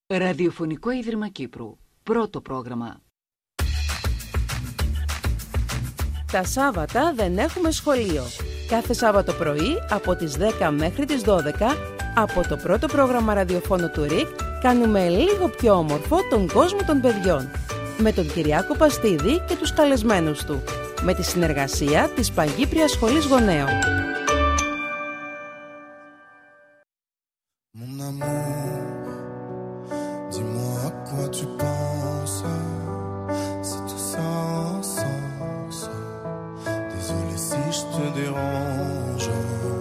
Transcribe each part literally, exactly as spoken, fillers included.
Ραδιοφωνικό Ίδρυμα Κύπρου. Πρώτο πρόγραμμα. Τα Σάββατα δεν έχουμε σχολείο. Κάθε Σάββατο πρωί από τις δέκα μέχρι τις δώδεκα από το πρώτο πρόγραμμα ραδιοφώνου του ΡΙΚ κάνουμε λίγο πιο όμορφο τον κόσμο των παιδιών. Με τον Κυριάκο Παστίδη και τους καλεσμένους του. Με τη συνεργασία της Παγκύπριας Σχολής Γονέων. Mon amour, dis-moi à quoi tu penses. C'est tout ça sans ça. Désolé si je te dérange.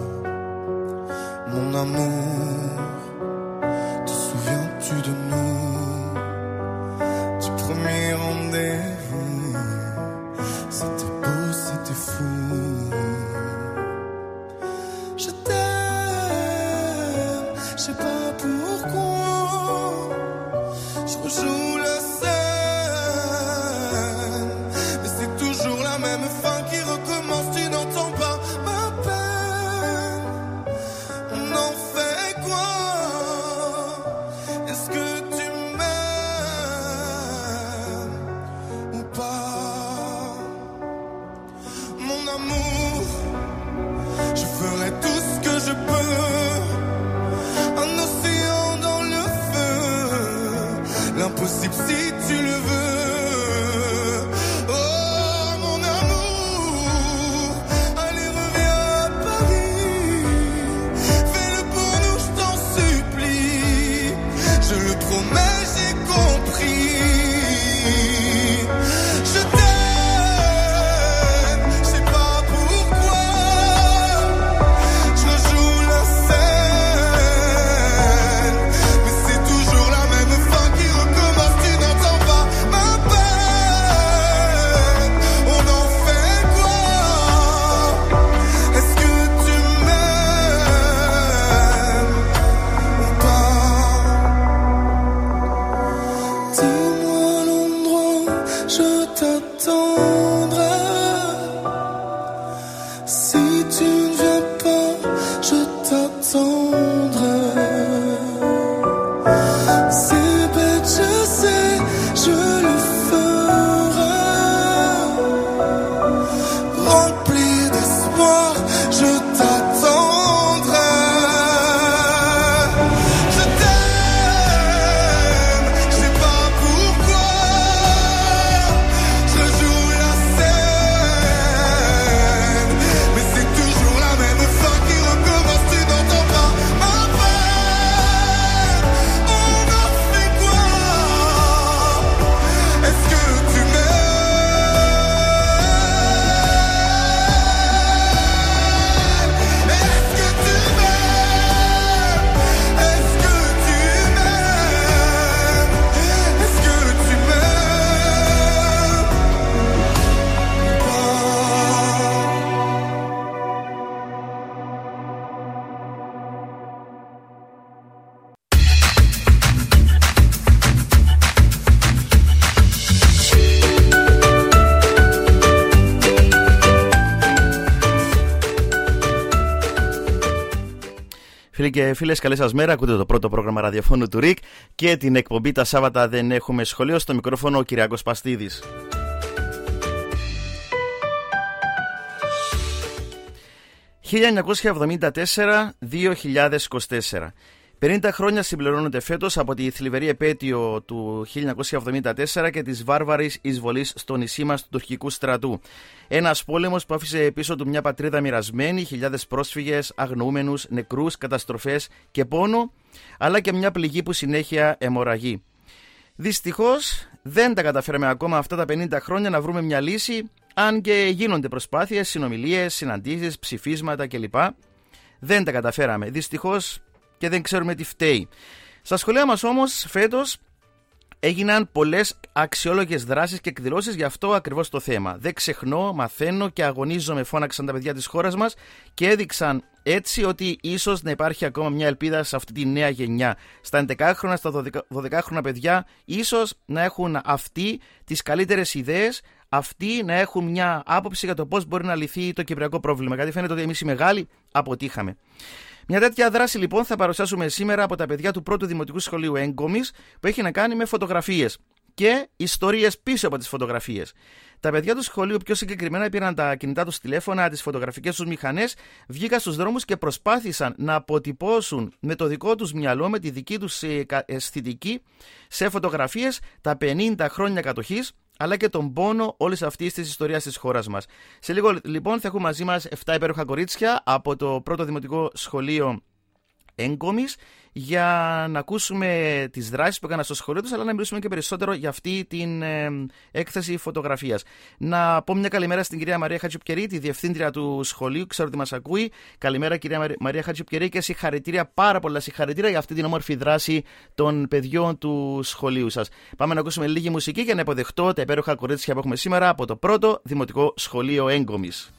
Mon amour, te souviens-tu de nous? Du premier rendez-vous. C'était beau, c'était fou. Je t'aime, je sais pas pourquoi. Je rejoue la scène, mais c'est toujours la même fin qui recommence. Tu n'entends pas ma peine. On en fait quoi? Est-ce que tu m'aimes ou pas? Mon amour, je ferai tout ce que je peux. Un océan dans le feu, l'impossible si tu le veux. Oh mon amour, allez reviens à Paris. Fais-le pour nous, je t'en supplie. Je le promets, j'ai compris. Je t'aime, je sais pas pourquoi. Je rejoue la scène, mais c'est toujours la même fin qui recommence. Tu n'entends pas ma peine. On en fait quoi? Est-ce que tu m'aimes ou pas? Dis-moi l'endroit où je t'attendrai. Si tu ne viens pas, je t'attendrai. C'est bête, je sais, je le ferai. Rempli d'espoir, je t'attendrai. Je t'aime, je sais pas pourquoi. Je joue la scène, mais c'est toujours la même fin qui recommence. Tu n'entends pas ma peine. On en fait quoi? Est-ce que tu m'aimes? Est-ce que tu m'aimes? Est-ce que tu m'aimes? Est-ce que tu m'aimes pas? Φίλοι και φίλες, καλή σας μέρα. Ακούτε το πρώτο πρόγραμμα ραδιοφώνου του ΡΙΚ και την εκπομπή Τα Σάββατα δεν έχουμε σχολείο. Στο μικρόφωνο ο Κυριάκος Παστίδης. χίλια εννιακόσια εβδομήντα τέσσερα με δύο χιλιάδες είκοσι τέσσερα. πενήντα χρόνια συμπληρώνονται φέτος από τη θλιβερή επέτειο του χίλια εννιακόσια εβδομήντα τέσσερα και της βάρβαρης εισβολής στο νησί μας του τουρκικού στρατού. Ένας πόλεμος που άφησε πίσω του μια πατρίδα μοιρασμένη, χιλιάδες πρόσφυγες, αγνοούμενους, νεκρούς, καταστροφές και πόνο, αλλά και μια πληγή που συνέχεια αιμορραγεί. Δυστυχώς δεν τα καταφέραμε ακόμα αυτά τα πενήντα χρόνια να βρούμε μια λύση, αν και γίνονται προσπάθειες, συνομιλίες, συναντήσεις, ψηφίσματα κλπ. Δεν τα καταφέραμε, δυστυχώς, και δεν ξέρουμε τι φταίει. Στα σχολεία μας όμως φέτος έγιναν πολλές αξιόλογες δράσεις και εκδηλώσεις για αυτό ακριβώς το θέμα. Δεν ξεχνώ, μαθαίνω και αγωνίζομαι, φώναξαν τα παιδιά της χώρας μας και έδειξαν έτσι ότι ίσως να υπάρχει ακόμα μια ελπίδα σε αυτή τη νέα γενιά. Στα έντεκάχρονα, στα δωδεκάχρονα παιδιά, ίσως να έχουν αυτοί τις καλύτερες ιδέες, αυτοί να έχουν μια άποψη για το πώς μπορεί να λυθεί το κυπριακό πρόβλημα. Γιατί φαίνεται ότι εμείς οι μεγάλοι αποτύχαμε. Μια τέτοια δράση λοιπόν θα παρουσιάσουμε σήμερα από τα παιδιά του πρώτου Δημοτικού Σχολείου Έγκομης, που έχει να κάνει με φωτογραφίες και ιστορίες πίσω από τις φωτογραφίες. Τα παιδιά του σχολείου πιο συγκεκριμένα πήραν τα κινητά τους τηλέφωνα, τις φωτογραφικές τους μηχανές, βγήκαν στους δρόμους και προσπάθησαν να αποτυπώσουν με το δικό τους μυαλό, με τη δική τους αισθητική, σε φωτογραφίες τα πενήντα χρόνια κατοχής, αλλά και τον πόνο όλης αυτής της ιστορίας της χώρας μας. Σε λίγο λοιπόν θα έχουμε μαζί μας επτά υπέροχα κορίτσια από το πρώτο Δημοτικό Σχολείο Έγκομης, για να ακούσουμε τις δράσεις που έκαναν στο σχολείο τους, αλλά να μιλήσουμε και περισσότερο για αυτή την ε, έκθεση φωτογραφίας. Να πω μια καλημέρα στην κυρία Μαρία Χατζιπκερή, τη διευθύντρια του σχολείου, ξέρω ότι μας ακούει. Καλημέρα κυρία Μαρία Χατζιπκερή και συγχαρητήρια, πάρα πολλά συγχαρητήρια για αυτή την όμορφη δράση των παιδιών του σχολείου σας. Πάμε να ακούσουμε λίγη μουσική για να υποδεχτώ τα υπέροχα κορίτσια που έχουμε σήμερα από το πρώτο Δημοτικό Σχολείο Έγκομης.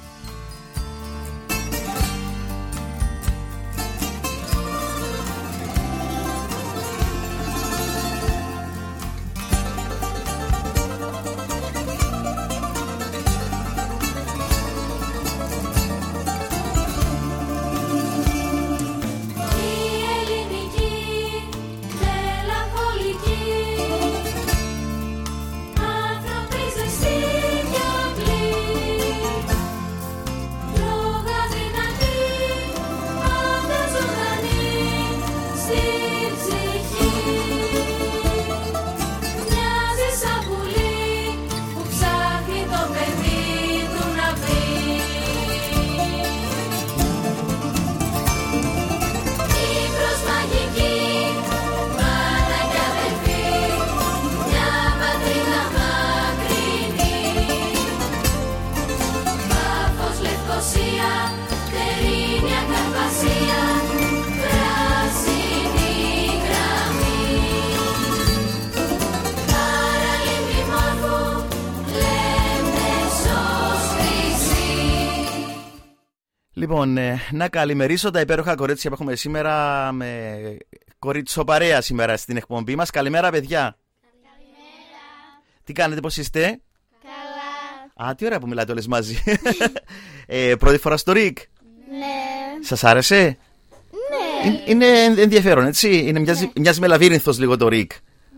Λοιπόν, να καλημερίσω τα υπέροχα κορίτσια που έχουμε σήμερα, με κοριτσοπαρέα σήμερα στην εκπομπή μας. Καλημέρα, παιδιά. Καλημέρα. Τι κάνετε, πώς είστε? Καλά. Α, τι ωραία που μιλάτε όλες μαζί. ε, πρώτη φορά στο ΡΙΚ. Ναι. Σας άρεσε? Ναι. Είναι, είναι ενδιαφέρον, έτσι. Είναι μοιάζει, ναι. μοιάζει με λαβύρινθος λίγο το ΡΙΚ.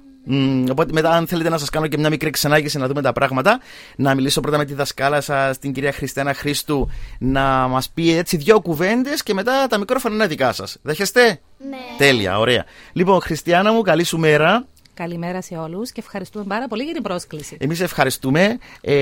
Mm, οπότε μετά, αν θέλετε να σας κάνω και μια μικρή εξανάγηση να δούμε τα πράγματα, να μιλήσω πρώτα με τη δασκάλα σας, την κυρία Χριστιανά Χρήστου, να μας πει έτσι δύο κουβέντες και μετά τα μικρόφωνα είναι δικά σας. Δέχεστε? Ναι. Τέλεια, ωραία. Λοιπόν, Χριστιανά μου, καλή σου μέρα. Καλημέρα σε όλους και ευχαριστούμε πάρα πολύ για την πρόσκληση. Εμείς ευχαριστούμε.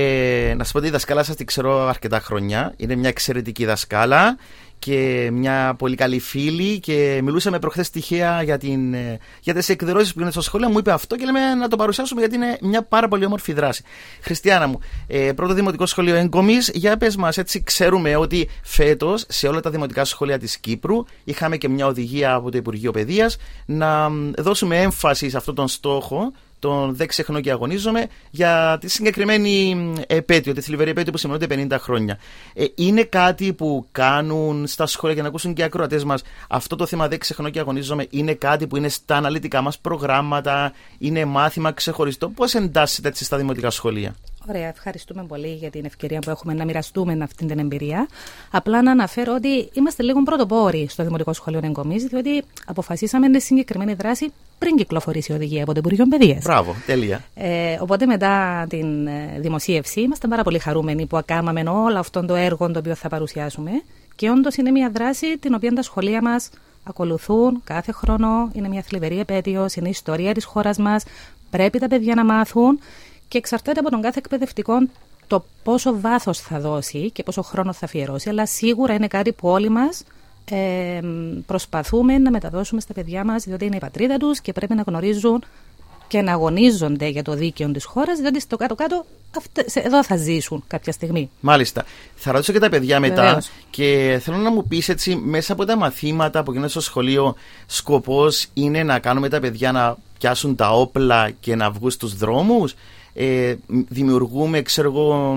Ε, να σας πω ότι η δασκάλα σας την ξέρω αρκετά χρόνια. Είναι μια εξαιρετική δασκάλα και μια πολύ καλή φίλη, και μιλούσαμε προχθές τυχαία για, την, για τις εκδηλώσεις που γίνονται στο σχολείο. Μου είπε αυτό και λέμε να το παρουσιάσουμε γιατί είναι μια πάρα πολύ όμορφη δράση. Χριστιανά μου, ε, πρώτο Δημοτικό Σχολείο Έγκομης, για πες μας, έτσι ξέρουμε ότι φέτος σε όλα τα δημοτικά σχολεία της Κύπρου είχαμε και μια οδηγία από το Υπουργείο Παιδείας να δώσουμε έμφαση σε αυτόν τον στόχο, τον «Δεν ξεχνώ και αγωνίζομαι», για τη συγκεκριμένη επέτειο, τη θλιβερή επέτειο που σημειώνεται πενήντα χρόνια. Ε, είναι κάτι που κάνουν στα σχόλια, για να ακούσουν και οι ακροατές μας, αυτό το θέμα «Δεν ξεχνώ και αγωνίζομαι» είναι κάτι που είναι στα αναλυτικά μας προγράμματα, είναι μάθημα ξεχωριστό? Πώς εντάσσεται έτσι στα δημοτικά σχολεία? Ωραία, ευχαριστούμε πολύ για την ευκαιρία που έχουμε να μοιραστούμε αυτή την εμπειρία. Απλά να αναφέρω ότι είμαστε λίγο πρωτοπόροι στο Δημοτικό Σχολείο Έγκομης, διότι αποφασίσαμε τη συγκεκριμένη δράση πριν κυκλοφορήσει η οδηγία από το Υπουργείο Παιδείας. Μπράβο, τέλεια. Ε, οπότε μετά την δημοσίευση είμαστε πάρα πολύ χαρούμενοι που ακάμαμε όλο αυτό το έργο το οποίο θα παρουσιάσουμε, και όντως είναι μια δράση την οποία τα σχολεία μας ακολουθούν κάθε χρόνο. Είναι μια θλιβερή επέτειος, είναι η ιστορία της χώρας μας, πρέπει τα παιδιά να μάθουν. Και εξαρτάται από τον κάθε εκπαιδευτικό το πόσο βάθος θα δώσει και πόσο χρόνο θα αφιερώσει. Αλλά σίγουρα είναι κάτι που όλοι μας ε, προσπαθούμε να μεταδώσουμε στα παιδιά μας, διότι είναι η πατρίδα τους και πρέπει να γνωρίζουν και να αγωνίζονται για το δίκαιο της χώρας, διότι στο κάτω-κάτω αυτές, εδώ θα ζήσουν κάποια στιγμή. Μάλιστα. Θα ρωτήσω και τα παιδιά μετά. Βεβαίως. Και θέλω να μου πεις έτσι, μέσα από τα μαθήματα που γίνονται στο σχολείο, σκοπός είναι να κάνουμε τα παιδιά να πιάσουν τα όπλα και να βγουν στους δρόμους? Ε, δημιουργούμε, ξέρω εγώ,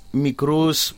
μικρούς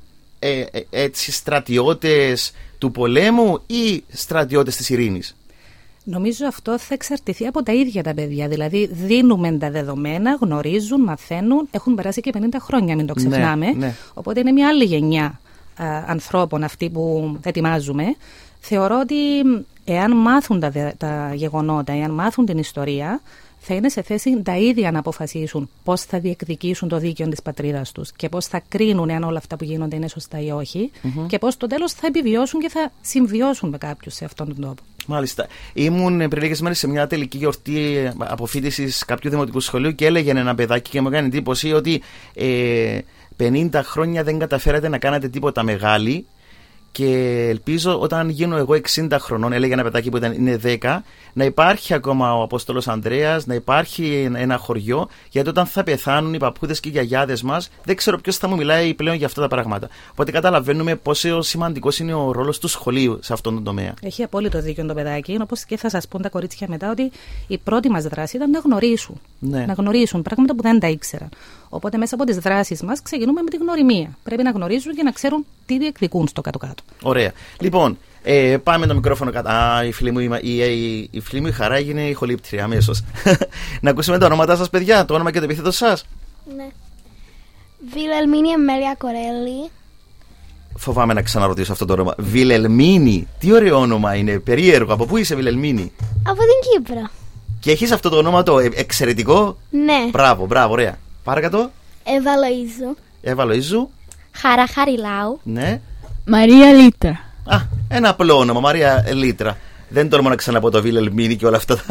ε, ε, έτσι, στρατιώτες του πολέμου ή στρατιώτες της ειρήνης? Νομίζω αυτό θα εξαρτηθεί από τα ίδια τα παιδιά. Δηλαδή, δίνουμε τα δεδομένα, γνωρίζουν, μαθαίνουν. Έχουν περάσει και πενήντα χρόνια, μην το ξεχνάμε. Ναι, ναι. Οπότε είναι μια άλλη γενιά α, ανθρώπων αυτή που ετοιμάζουμε. θεωρώ ότι εάν μάθουν τα, τα γεγονότα, εάν μάθουν την ιστορία, θα είναι σε θέση τα ίδια να αποφασίσουν πώς θα διεκδικήσουν το δίκαιο της πατρίδας τους και πώς θα κρίνουν εάν όλα αυτά που γίνονται είναι σωστά ή όχι mm-hmm. και πώς στο τέλος θα επιβιώσουν και θα συμβιώσουν με κάποιους σε αυτόν τον τόπο. Μάλιστα. Ήμουν πριν λίγες μέρες σε μια τελική γιορτή αποφοίτησης κάποιου δημοτικού σχολείου και έλεγε ένα παιδάκι και μου έκανε εντύπωση ότι ε, πενήντα χρόνια δεν καταφέρατε να κάνετε τίποτα μεγάλη. Και ελπίζω όταν γίνω εγώ εξήντα χρονών, έλεγε ένα παιδάκι που ήταν, είναι δέκα, να υπάρχει ακόμα ο Απόστολος Ανδρέας, να υπάρχει ένα χωριό, γιατί όταν θα πεθάνουν οι παππούδες και οι γιαγιάδες μας, δεν ξέρω ποιος θα μου μιλάει πλέον για αυτά τα πράγματα. Οπότε καταλαβαίνουμε πόσο σημαντικός είναι ο ρόλος του σχολείου σε αυτόν τον τομέα. Έχει απόλυτο δίκιο το παιδάκι, όπως και θα σας πούν τα κορίτσια μετά, ότι η πρώτη μας δράση ήταν να γνωρίσουν. Ναι. Να γνωρίσουν πράγματα που δεν τα ήξεραν. Οπότε μέσα από τις δράσεις μας ξεκινούμε με τη γνωριμία. Πρέπει να γνωρίζουν και να ξέρουν τι διεκδικούν στο κάτω-κάτω. Ωραία. Λοιπόν, ε, πάμε το μικρόφωνο κατά. Α, η φίλη μου η, η, η, η, φίλη μου η Χαρά έγινε ηχολήπτρια αμέσως. Να ακούσουμε τα ονόματά σας, παιδιά, το όνομα και το επίθετο σας. Ναι. Βιλελμίνη Εμέλια Κορέλη. Φοβάμαι να ξαναρωτήσω αυτό το όνομα. Βιλελμίνη. Τι ωραίο όνομα είναι, περίεργο. Από πού είσαι, Βιλελμίνη? Από την Κύπρο. Και έχεις αυτό το όνομα το ε, εξαιρετικό. Ναι. Μπράβο, μπράβο, ωραία. Παρακατώ. Εύα Λοΐζου. Εύα Λοΐζου. Χαρά Χαριλάου. Ναι. Μαρία Λίτρα. Α, ένα απλό όνομα, Μαρία Λίτρα. Δεν τολμώ να ξαναπώ το Βιλελμίνη και όλα αυτά.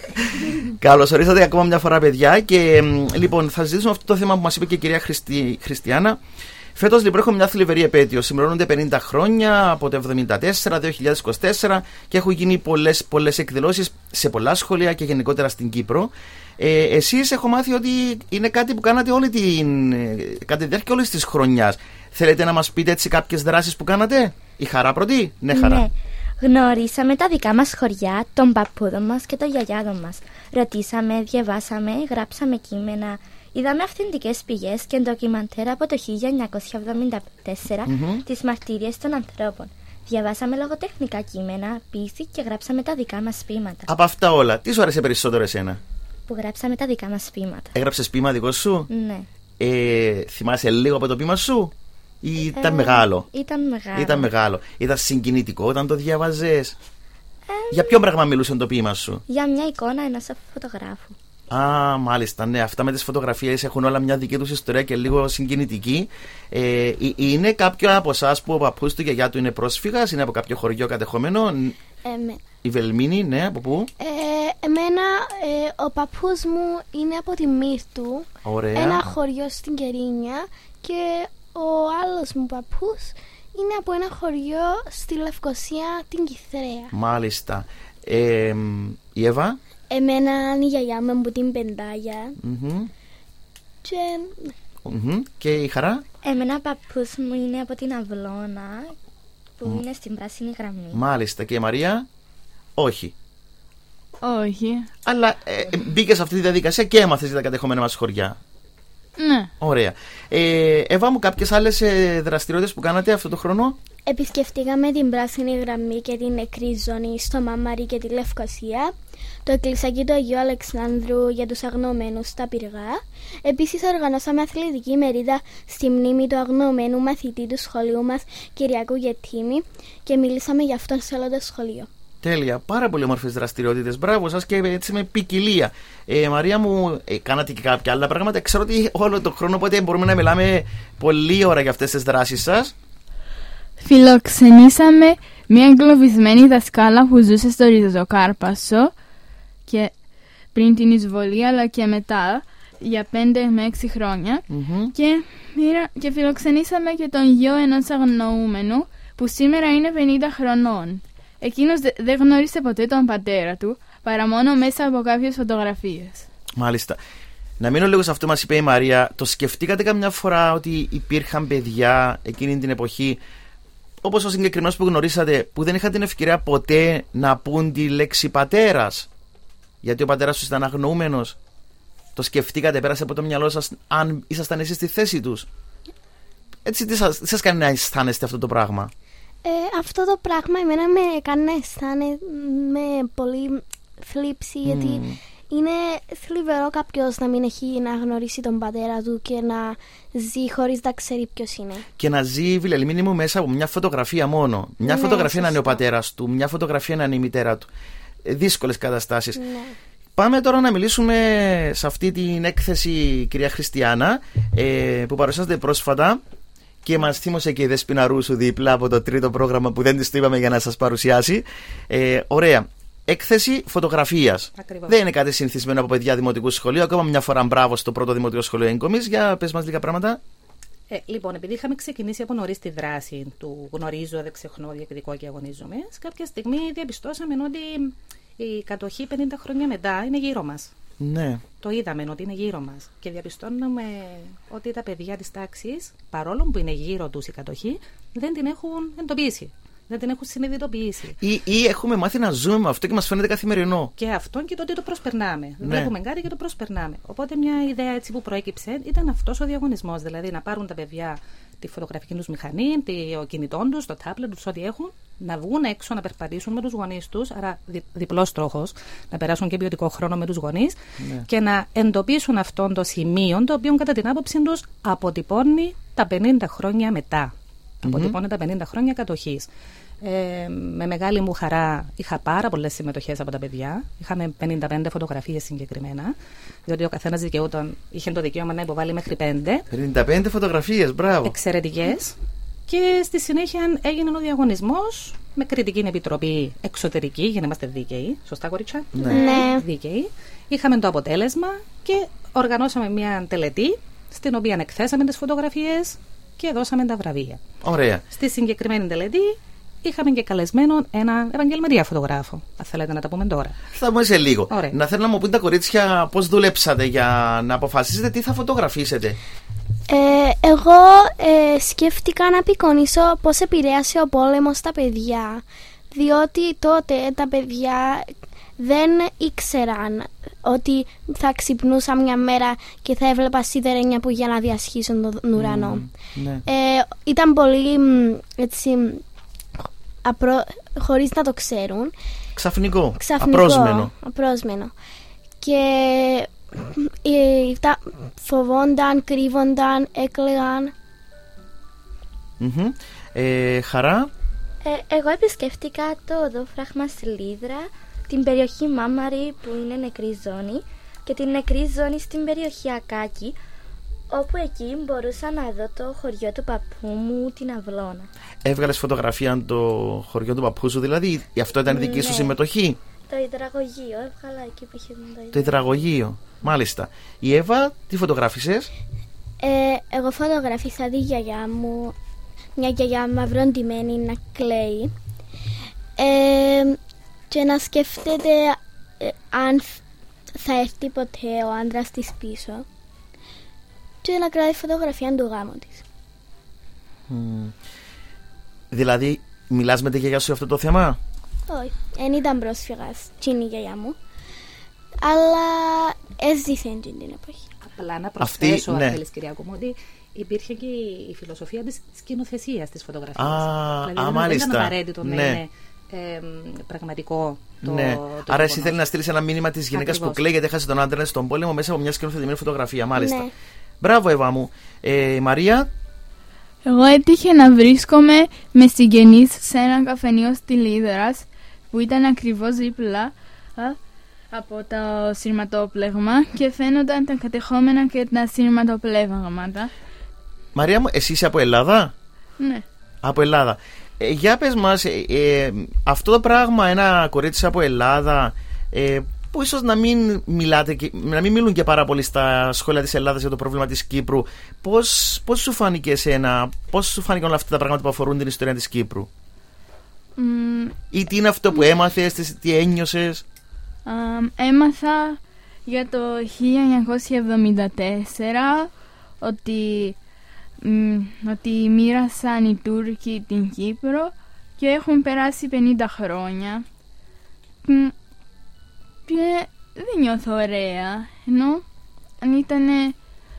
Καλώς ορίσατε ακόμα μια φορά, παιδιά. Και λοιπόν, θα συζητήσουμε αυτό το θέμα που μας είπε και η κυρία Χριστι... Χριστιανά. Φέτος λοιπόν έχουμε μια θλιβερή επέτειο. Συμπληρώνονται πενήντα χρόνια από το εβδομήντα τέσσερα με δύο χιλιάδες είκοσι τέσσερα και έχουν γίνει πολλές, πολλές εκδηλώσεις σε πολλά σχολεία και γενικότερα στην Κύπρο. Ε, εσείς έχω μάθει ότι είναι κάτι που κάνατε όλη την, κατά τη διάρκεια όλης της χρονιάς. Θέλετε να μας πείτε έτσι κάποιες δράσεις που κάνατε? Η Χαρά πρώτη. Ναι, Χαρά. Ναι. Γνωρίσαμε τα δικά μας χωριά, των παππούδων μας και των γιαγιάδων μας. Ρωτήσαμε, διαβάσαμε, γράψαμε κείμενα. Είδαμε αυθεντικές πηγές και ντοκιμαντέρ από το χίλια εννιακόσια εβδομήντα τέσσερα mm-hmm. τις μαρτύριες των ανθρώπων. Διαβάσαμε λογοτεχνικά κείμενα, ποίηση και γράψαμε τα δικά μας ποίηματα. Από αυτά όλα, τι σου άρεσε περισσότερο εσένα? Που γράψαμε τα δικά μας ποίηματα. Έγραψες ποίημα δικό σου? Ναι. Ε, θυμάσαι λίγο από το ποίημα σου? Ή ήταν ε, μεγάλο? Ήταν μεγάλο. Ήταν μεγάλο. Ήταν συγκινητικό όταν το διαβάζες? Ε, Για ποιο πράγμα μιλούσε το ποίημα σου? Για μια εικόνα ενός φωτογράφου. Α, μάλιστα, ναι. Αυτά με τις φωτογραφίες έχουν όλα μια δική τους ιστορία και λίγο συγκινητική. Ε, είναι κάποιο από εσάς που ο παππούς του και γιαγιά του είναι πρόσφυγας? Είναι από κάποιο χωριό κατεχόμενο? Ε, η Βελμίνη, ναι, από πού? Ε, εμένα, ε, ο παππούς μου είναι από τη Μύρτου. Ωραία. Ένα χωριό στην Κερίνια. Και ο άλλος μου παππούς είναι από ένα χωριό στη Λευκοσία, την Κιθρέα. Μάλιστα. Ε, η Εύα? Εμένα η γιαγιά μου από την Πεντάγια. Mm-hmm. Και... Mm-hmm. Και η Χαρά? Εμένα ο παππούς μου είναι από την Αυλώνα, που mm. είναι στην πράσινη γραμμή. Μάλιστα. Και η Μαρία? Όχι. Όχι. Αλλά ε, μπήκε σε αυτή τη διαδικασία και έμαθες για τα κατεχόμενα μας χωριά. Ναι. Ωραία. Ε, Εύα μου, κάποιες άλλες ε, δραστηριότητες που κάνατε αυτό το χρόνο? Επισκεφτήκαμε την πράσινη γραμμή και την νεκρή ζώνη στο Μαμαρί και τη Λευκοσία, το εκκλησάκι του Αγίου Αλεξάνδρου για τους αγνοωμένους στα Πυργά. Επίσης οργανώσαμε αθλητική μερίδα στη μνήμη του αγνοωμένου μαθητή του σχολείου μας, Κυριακού Γετήμη, και μιλήσαμε για αυτόν σε όλο το σχολείο. Τέλεια, πάρα πολύ όμορφες δραστηριότητες. Μπράβο σας και έτσι με ποικιλία. Ε, Μαρία μου, ε, κάνατε και κάποια άλλα πράγματα. Ξέρω ότι όλο τον χρόνο, οπότε μπορούμε να μιλάμε πολλή ώρα για αυτές τις δράσεις σας. Φιλοξενήσαμε μια εγκλωβισμένη δασκάλα που ζούσε στο Ριζοκάρπασο και πριν την εισβολή, αλλά και μετά, για πέντε με έξι χρόνια. Mm-hmm. Και, και φιλοξενήσαμε και τον γιο ενός αγνοούμενου που σήμερα είναι πενήντα χρονών. Εκείνος δεν δε γνώρισε ποτέ τον πατέρα του, παρά μόνο μέσα από κάποιες φωτογραφίες. Μάλιστα. Να μείνω λίγο σε αυτό που μας είπε η Μαρία. Το σκεφτήκατε καμιά φορά ότι υπήρχαν παιδιά εκείνη την εποχή, όπως ο συγκεκριμένος που γνωρίσατε, που δεν είχαν την ευκαιρία ποτέ να πούν τη λέξη πατέρας, γιατί ο πατέρας τους ήταν αγνοούμενος? Το σκεφτήκατε, πέρασε από το μυαλό σας αν ήσασταν εσείς στη θέση τους? Έτσι, τι σας, τι σας κάνει να αισθάνεστε αυτό το πράγμα? Ε, αυτό το πράγμα εμένα με κάνει να αισθάνομαι με πολύ θλίψη, mm. γιατί είναι θλιβερό κάποιος να μην έχει να γνωρίσει τον πατέρα του και να ζει χωρίς να ξέρει ποιος είναι. Και να ζει, Βιλελμίνη μου, μέσα από μια φωτογραφία μόνο. Μια Ναι, φωτογραφία σωστό. να είναι ο πατέρας του, μια φωτογραφία να είναι η μητέρα του. Ε, δύσκολες καταστάσεις. Ναι. Πάμε τώρα να μιλήσουμε σε αυτή την έκθεση, κυρία Χριστιανά, ε, που παρουσιάζεται πρόσφατα και μας θύμωσε και η Δεσποινα Ρούσου δίπλα από το τρίτο πρόγραμμα που δεν της το είπαμε για να σας παρουσιάσει. Ε, ωραία. Έκθεση φωτογραφίας. Ακριβώς. Δεν είναι κάτι συνηθισμένο από παιδιά δημοτικού σχολείου. Ακόμα μια φορά μπράβο στο πρώτο δημοτικό σχολείο Εγκομής. Για πες μας λίγα πράγματα. Ε, λοιπόν, επειδή είχαμε ξεκινήσει από νωρίς τη δράση του γνωρίζω, δεν ξεχνώ, διεκδικώ και αγωνίζομαι, σε κάποια στιγμή διαπιστώσαμε ότι η κατοχή πενήντα χρόνια μετά είναι γύρω μας. Ναι. Το είδαμε ότι είναι γύρω μας και διαπιστώνουμε ότι τα παιδιά της τάξης, παρόλο που είναι γύρω τους η κατοχή, δεν την έχουν εντοπίσει, δεν την έχουν συνειδητοποιήσει. Ή, ή έχουμε μάθει να ζούμε με αυτό και μας φαίνεται καθημερινό. Και αυτό και το ότι το προσπερνάμε. Ναι. Βλέπουμε κάτι και το προσπερνάμε. Οπότε μια ιδέα έτσι που προέκυψε ήταν αυτός ο διαγωνισμός. Δηλαδή να πάρουν τα παιδιά τη φωτογραφική τους μηχανή, το κινητό τους, το τάμπλετ τους, ό,τι έχουν, να βγουν έξω να περπατήσουν με τους γονείς τους. Άρα δι, διπλός στόχος, να περάσουν και ποιοτικό χρόνο με τους γονείς, ναι, και να εντοπίσουν αυτόν το σημείο το οποίο κατά την άποψή τους αποτυπώνει τα πενήντα χρόνια μετά. Mm-hmm. Αποτυπώνει τα πενήντα χρόνια κατοχής. Ε, με μεγάλη μου χαρά είχα πάρα πολλές συμμετοχές από τα παιδιά. Είχαμε πενήντα πέντε φωτογραφίες συγκεκριμένα, διότι ο καθένας δικαιούταν, είχε το δικαίωμα να υποβάλει μέχρι πέντε. πενήντα πέντε φωτογραφίες, μπράβο. Εξαιρετικές. Και στη συνέχεια έγινε ο διαγωνισμός με κριτική επιτροπή εξωτερική, για να είμαστε δίκαιοι. Σωστά, κορίτσια? Ναι. Ναι. Δίκαιοι. Είχαμε το αποτέλεσμα και οργανώσαμε μια τελετή, στην οποία εκθέσαμε τις φωτογραφίες και δώσαμε τα βραβεία. Ωραία. Στη συγκεκριμένη τελετή είχαμε και καλεσμένο έναν επαγγελματία φωτογράφο. Αν θέλετε να τα πούμε τώρα. Θα πούμε σε λίγο. Ωραία. Να θέλω να μου πούν τα κορίτσια πώς δουλέψατε για να αποφασίσετε τι θα φωτογραφίσετε. Ε, εγώ ε, σκέφτηκα να απεικονίσω πώς επηρέασε ο πόλεμος τα παιδιά, διότι τότε τα παιδιά δεν ήξεραν ότι θα ξυπνούσα μια μέρα και θα έβλεπα σιδερένια που για να διασχίσουν τον ουρανό. Mm, ναι. ε, ήταν πολύ έτσι, απρο... χωρίς να το ξέρουν. Ξαφνικό, Ξαφνικό, απρόσμενο. απρόσμενο. Και ε, τα φοβόνταν, κρύβονταν, έκλαιγαν. Mm-hmm. Ε, χαρά. Ε, εγώ επισκέφτηκα το οδόφραγμα Σλίδρα, την περιοχή Μάμαρη που είναι νεκρή ζώνη και την νεκρή ζώνη στην περιοχή Ακάκη, όπου εκεί μπορούσα να δω το χωριό του παππού μου, την Αυλώνα. Έβγαλες φωτογραφία το χωριό του παππού σου, δηλαδή αυτό ήταν δική Ναι. σου συμμετοχή? Το υδραγωγείο, έβγαλα εκεί που είχε το υδραγωγείο. Το υδραγωγείο, μάλιστα. Η Εύα, τι φωτογράφησες? Ε, εγώ φωτογραφίσα τη γιαγιά μου, μια γιαγιά μαυροντημένη να κλαίει, ε, και να σκέφτεται ε, αν θα έρθει ποτέ ο άντρας της πίσω, και να κρατάει φωτογραφία του γάμου της. Mm. Δηλαδή, μιλάς με τη γιαγιά σου για αυτό το θέμα? Όχι, δεν ήταν πρόσφυγας, τσίνη η γιαγιά μου, αλλά έζησε την εποχή. Απλά να προσθέσω, Αυτή, ναι. αν θέλεις, Κυριάκο μου, ότι υπήρχε και η φιλοσοφία της σκηνοθεσίας της φωτογραφίας. Α, δηλαδή, α, δεν μάλιστα. ήταν απαραίτητο Ναι. να είναι ε, πραγματικό το, Ναι. το Άρα, γεγονός. εσύ θέλει να στείλει ένα μήνυμα τη γυναίκα που Ακριβώς. κλαίει γιατί έχασε τον άντρα στον πόλεμο μέσα από μια σκηνοθετημένη φωτογραφία. Μάλιστα. Ναι. Μπράβο, Εύα μου. Ε, Μαρία. Εγώ έτυχε να βρίσκομαι με συγγενείς σε ένα καφενείο στη Λίδρας που ήταν ακριβώς δίπλα α, από το σειρματόπλεγμα και φαίνονταν τα κατεχόμενα και τα σειρματοπλέγματα. Μαρία μου, εσύ είσαι από Ελλάδα? Ναι. Από Ελλάδα. Ε, για πες μας, ε, ε, αυτό το πράγμα, ένα κορίτσι από Ελλάδα, ε, που ίσως να μην μιλάτε και, να μην μιλούν και πάρα πολύ στα σχόλια της Ελλάδας για το πρόβλημα της Κύπρου, πώς, πώς σου φάνηκε εσένα, πώς σου φάνηκαν όλα αυτά τα πράγματα που αφορούν την ιστορία της Κύπρου? Μ, Ή τι είναι αυτό που έμαθες, τι, τι ένιωσες? α, έμαθα για το χίλια εννιακόσια εβδομήντα τέσσερα ότι, μ, ότι μοίρασαν οι Τούρκοι την Κύπρο και έχουν περάσει πενήντα χρόνια. Μ, και δεν νιώθω ωραία, ενώ αν ήτανε,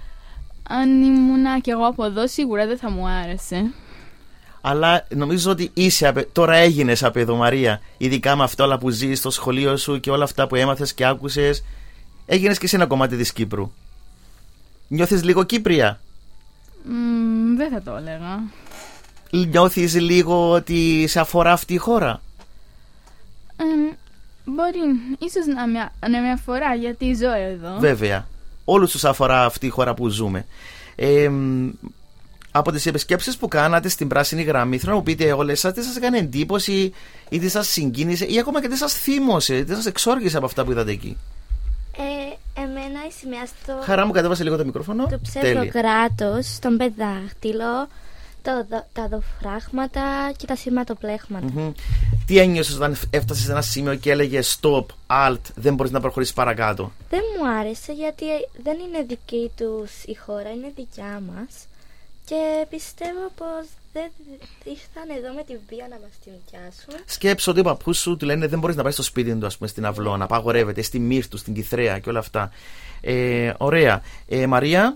αν ήμουνα κι εγώ από εδώ σίγουρα δεν θα μου άρεσε. Αλλά νομίζω ότι είσαι απε... τώρα έγινες απ' εδώ, Μαρία. Ειδικά με αυτό όλα που ζεις στο σχολείο σου και όλα αυτά που έμαθες και άκουσες. έγινες και εσύ ένα κομμάτι της Κύπρου. Νιώθεις λίγο Κύπρια? Mm, δεν θα το έλεγα. Νιώθεις λίγο ότι σε αφορά αυτή η χώρα? Ε, μπορεί, ίσως να με, να με αφορά γιατί ζω εδώ. Βέβαια, όλους τους αφορά αυτή η χώρα που ζούμε. ε, Από τις επισκέψεις που κάνατε στην Πράσινη Γραμμή, θέλω να μου πείτε όλες σας τι σας έκανε εντύπωση ή τι σας συγκίνησε ή ακόμα και τι σας θύμωσε, τι σας εξόργησε από αυτά που είδατε εκεί? Ε, εμένα η σημαία στο... Χαρά μου, κατέβασε λίγο το μικρόφωνο. Το ψευδοκράτος, τον πεντάχτυλο, το, το, τα δοφράγματα και τα σηματοπλέγματα. Mm-hmm. Τι ένιωσες όταν έφτασες σε ένα σημείο και έλεγες stop, alt, δεν μπορείς να προχωρήσεις παρακάτω? Δεν μου άρεσε γιατί δεν είναι δική τους η χώρα, είναι δικιά μας. Και πιστεύω πως δεν ήρθαν εδώ με τη βία να μας την πιάσουν. Σκέψω ότι ο παππούς σου του λένε δεν μπορείς να πάει στο σπίτι του, ας πούμε, στην αυλό, να απαγορεύεται, στη Μύρτου, στην Κιθρέα και όλα αυτά. Ε, ωραία. Ε, Μαρία.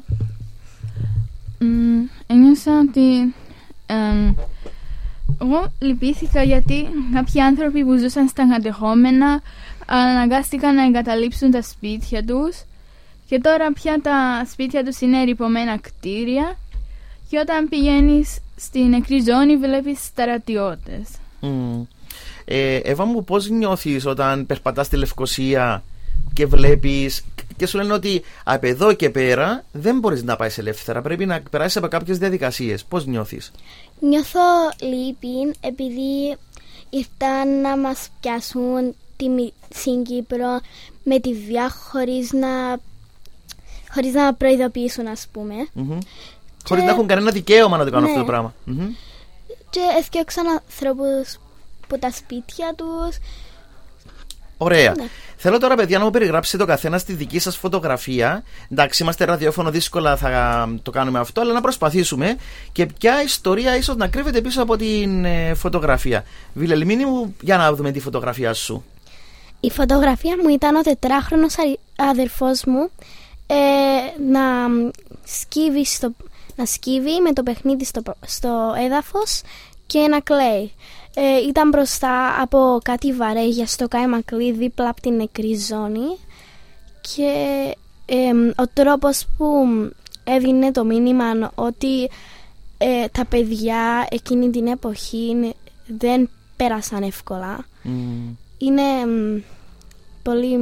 Mm, ένιωσα ότι ε, εγώ λυπήθηκα γιατί κάποιοι άνθρωποι που ζούσαν στα κατεχόμενα αναγκάστηκαν να εγκαταλείψουν τα σπίτια τους και τώρα πια τα σπίτια τους είναι ερειπωμένα κτίρια. Και όταν πηγαίνεις στην νεκρή ζώνη βλέπεις στρατιώτες. Mm. Ε, Εύα μου, πώς νιώθεις όταν περπατάς στη Λευκοσία και βλέπεις και σου λένε ότι από εδώ και πέρα δεν μπορείς να πάεις ελεύθερα, πρέπει να περάσεις από κάποιες διαδικασίες? Πώς νιώθεις? Νιώθω λύπη επειδή ήρθαν να μας πιάσουν στην Κύπρο με τη βία χωρίς να, χωρίς να προειδοποιήσουν, ας πούμε. Mm-hmm. Χωρίς να έχουν κανένα δικαίωμα να το κάνουν, ναι, αυτό το πράγμα. Mm-hmm. Και έφτιαξαν ανθρώπους από τα σπίτια τους. Ωραία. Ναι. Θέλω τώρα, παιδιά, να μου περιγράψετε το καθένα στη δική σας φωτογραφία. Εντάξει, είμαστε ραδιόφωνο, δύσκολα θα το κάνουμε αυτό, αλλά να προσπαθήσουμε. Και ποια ιστορία ίσως να κρύβεται πίσω από την ε, φωτογραφία. Βιλελμίνη μου, για να δούμε τη φωτογραφία σου. Η φωτογραφία μου ήταν ο τετράχρονος αδερφός μου ε, να σκύβει στο... να σκύβει με το παιχνίδι στο, στο έδαφος και να κλαίει. Ε, ήταν μπροστά από κάτι βαρέγια στο Καϊμακλή δίπλα από την νεκρή ζώνη και ε, ο τρόπος που έδινε το μήνυμα ότι ε, τα παιδιά εκείνη την εποχή δεν πέρασαν εύκολα. Mm. Είναι ε, πολύ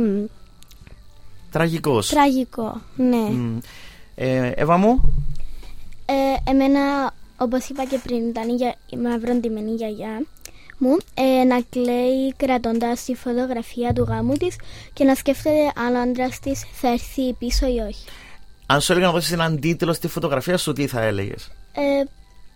τραγικός. Τραγικό, ναι. Mm. Ε, Εύα μου. Ε, εμένα, όπως είπα και πριν, ήταν η μαυροντημένη γιαγιά μου ε, να κλαίει κρατώντας τη φωτογραφία του γάμου της και να σκέφτεται αν ο άντρας της θα έρθει πίσω ή όχι. Αν σου έλεγα να δώσεις έναν τίτλο στη φωτογραφία σου, τι θα έλεγες? Ε,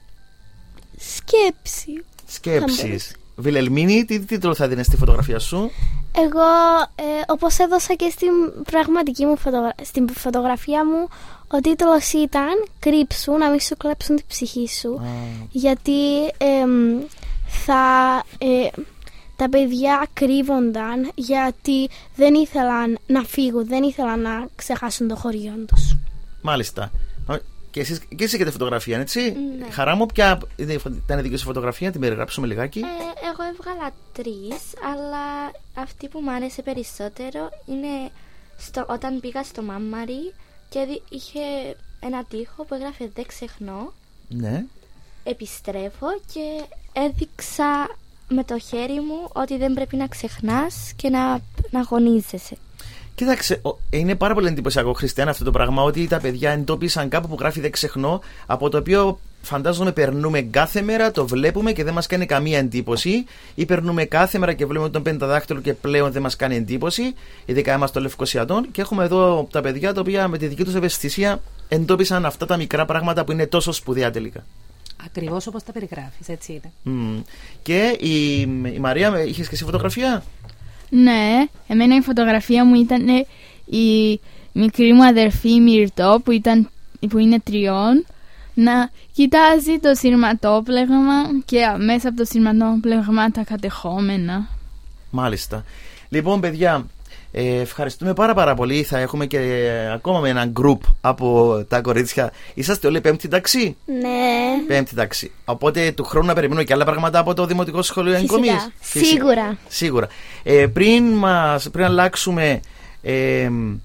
σκέψη. Σκέψεις. Βιλελμίνη, τι τίτλο θα δίνεις στη φωτογραφία σου? Εγώ, ε, όπως έδωσα και στην πραγματική μου φωτογρα... στην φωτογραφία μου, ο τίτλος ήταν «Κρύψου, να μην σου κλέψουν τη ψυχή σου». Ah. Γιατί ε, θα, ε, τα παιδιά κρύβονταν γιατί δεν ήθελαν να φύγουν, δεν ήθελαν να ξεχάσουν το χωριό τους. Μάλιστα. Και εσείς και εσύ έχετε φωτογραφία, έτσι? Ναι. Χαρά μου, ποια ήταν η δική σου φωτογραφία, την περιγράψουμε λιγάκι. Ε, εγώ έβγαλα τρεις, αλλά αυτή που μου άρεσε περισσότερο είναι στο, όταν πήγα στο Μάμαρι και είχε ένα τοίχο που έγραφε «Δεν ξεχνώ». Ναι. Επιστρέφω και έδειξα με το χέρι μου ότι δεν πρέπει να ξεχνάς και να, να αγωνίζεσαι. Κοίταξε, είναι πάρα πολύ εντυπωσιακό, Χριστιανά, αυτό το πράγμα, ότι τα παιδιά εντόπισαν κάπου που γράφει «Δεν ξεχνώ», από το οποίο φαντάζομαι περνούμε κάθε μέρα, το βλέπουμε και δεν μας κάνει καμία εντύπωση, ή περνούμε κάθε μέρα και βλέπουμε τον πενταδάχτυλο και πλέον δεν μας κάνει εντύπωση, ειδικά εμάς των Λευκοσιατών, και έχουμε εδώ τα παιδιά τα οποία με τη δική τους ευαισθησία εντόπισαν αυτά τα μικρά πράγματα που είναι τόσο σπουδαία τελικά. Ακριβώς όπως τα περιγράφεις, έτσι είναι. Mm. Και η, η Μαρία, είχες και εσύ φωτογραφία? Ναι, εμένα η φωτογραφία μου ήταν η μικρή μου αδερφή η Μυρτώ που, ήταν, που είναι τριών να κοιτάζει το σειρματόπλεγμα και μέσα από το σειρματόπλεγμα τα κατεχόμενα. Μάλιστα. Λοιπόν, παιδιά, ε, ευχαριστούμε πάρα πάρα πολύ. Θα έχουμε και ε, ακόμα με ένα group από τα κορίτσια. Είσαστε όλοι πέμπτη τάξη? Ναι. Πέμπτη τάξη. Οπότε του χρόνου να περιμένουμε και άλλα πράγματα από το Δημοτικό Σχολείο Εγκομής. Σίγουρα. Σίγουρα. Ε, πριν, μας, πριν αλλάξουμε ε,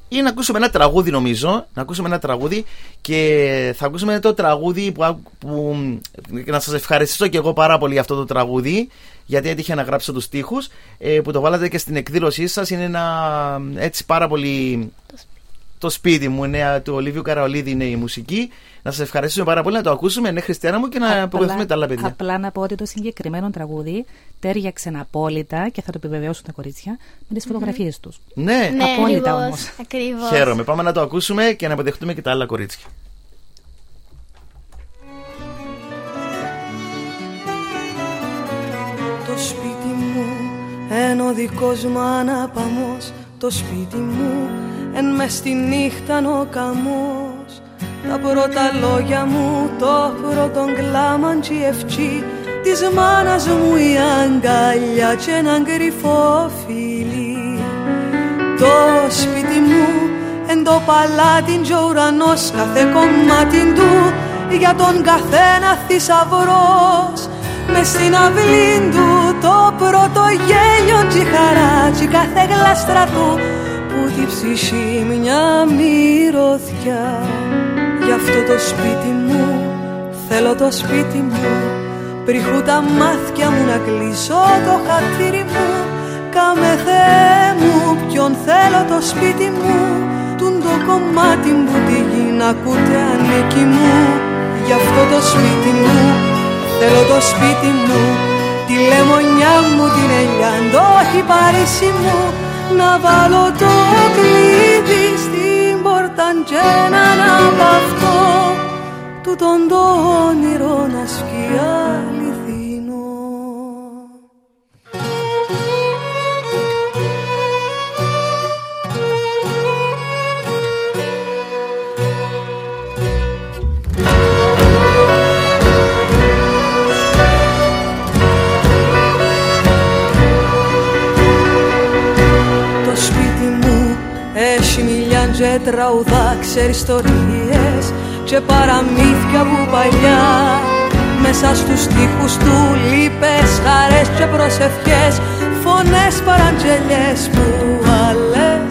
ή να ακούσουμε ένα τραγούδι, νομίζω. Να ακούσουμε ένα τραγούδι και θα ακούσουμε το τραγούδι που, που να σας ευχαριστήσω και εγώ πάρα πολύ για αυτό το τραγούδι, γιατί έτυχε να γράψω τους στίχους, ε, που το βάλατε και στην εκδήλωσή σας. Είναι ένα έτσι πάρα πολύ... Το σπίτι μου, νέα του Ολίβιου Καραολίδη είναι η μουσική. Να σας ευχαριστήσουμε πάρα πολύ, να το ακούσουμε, ναι, Χριστιανά μου, και να απογευθούμε τα άλλα παιδιά. Απλά να πω ότι το συγκεκριμένο τραγούδι τέριαξε απόλυτα, και θα το επιβεβαιώσουν τα κορίτσια, με τις φωτογραφίες τους. Ναι, Ναι, απόλυτα ακριβώς, όμως. ακριβώς. Χαίρομαι. Πάμε να το ακούσουμε και να αποδεχτούμε και τα άλλα κορίτσια. Το σπίτι μου εν ο δικός μου αναπαμός, το σπίτι μου εν μες στη νύχτα ο καμός. Τα πρώτα λόγια μου, το πρώτο κλάμαν κι ευχή της μάνας μου η αγκαλιά κι έναν κρυφό φίλι. Το σπίτι μου εν το παλάτι κι ο ουρανός, κάθε κομμάτι του για τον καθένα θησαυρός. Μες στην αυλή του το πρώτο γέλιο κι η χαρά κι κάθε γλάστρα του, που τη ψυχή μια μυρωδιά. Γι' αυτό το σπίτι μου, θέλω το σπίτι μου, πριχού τα μάτια μου να κλείσω το χατήρι μου. Κάμε Θεέ μου, ποιον θέλω το σπίτι μου, τούν το κομμάτι που τη γη να ακούτε ανήκει μου. Γι' αυτό το σπίτι μου, θέλω το σπίτι μου, τη λεμονιά μου, την ελιά, το χιπαρίσι μου, να βάλω το κλειδί στην πόρτα και έναν απ' αυτό τούτον το όνειρο να σκεί αληθινό. Και τραουδά, ξέρει ιστορίες και παραμύθια που παλιά, μέσα στους στίχους του λύπες, χαρές και προσευχές, φωνές, παραγγελιές που άλλες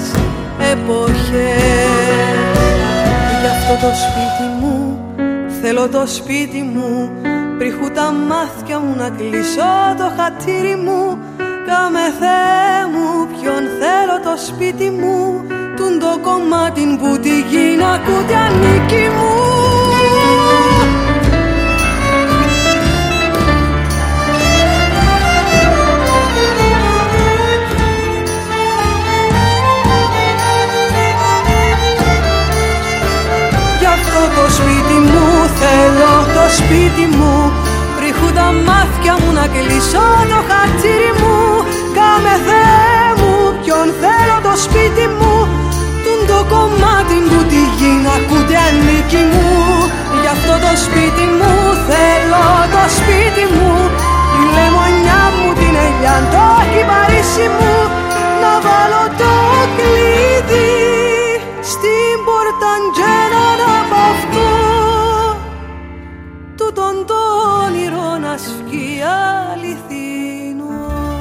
εποχές. Γι' αυτό το σπίτι μου, θέλω το σπίτι μου, πριχού τα μάτια μου να κλείσω το χατήρι μου. Κάμε Θεέ μου, ποιον θέλω το σπίτι μου, τούν το κομμάτι που τη γη να ακούτε ανήκει μου. Γι' αυτό το σπίτι μου, θέλω το σπίτι μου, πριχού τα μάτια μου να κλείσω το χατήρι μου. Κάμε Θεέ μου, ποιον θέλω το σπίτι μου, τούν το κομμάτι που τη γη να ακούτε ανήκει μου. Γι' αυτό το σπίτι μου, θέλω το σπίτι μου, τη λεμονιά μου, την ελιά, το κυπαρίσι μου, να βάλω το κλειδί στην πόρτα και έναν απ' αυτό τούτον το όνειρο να σκεί αληθινό.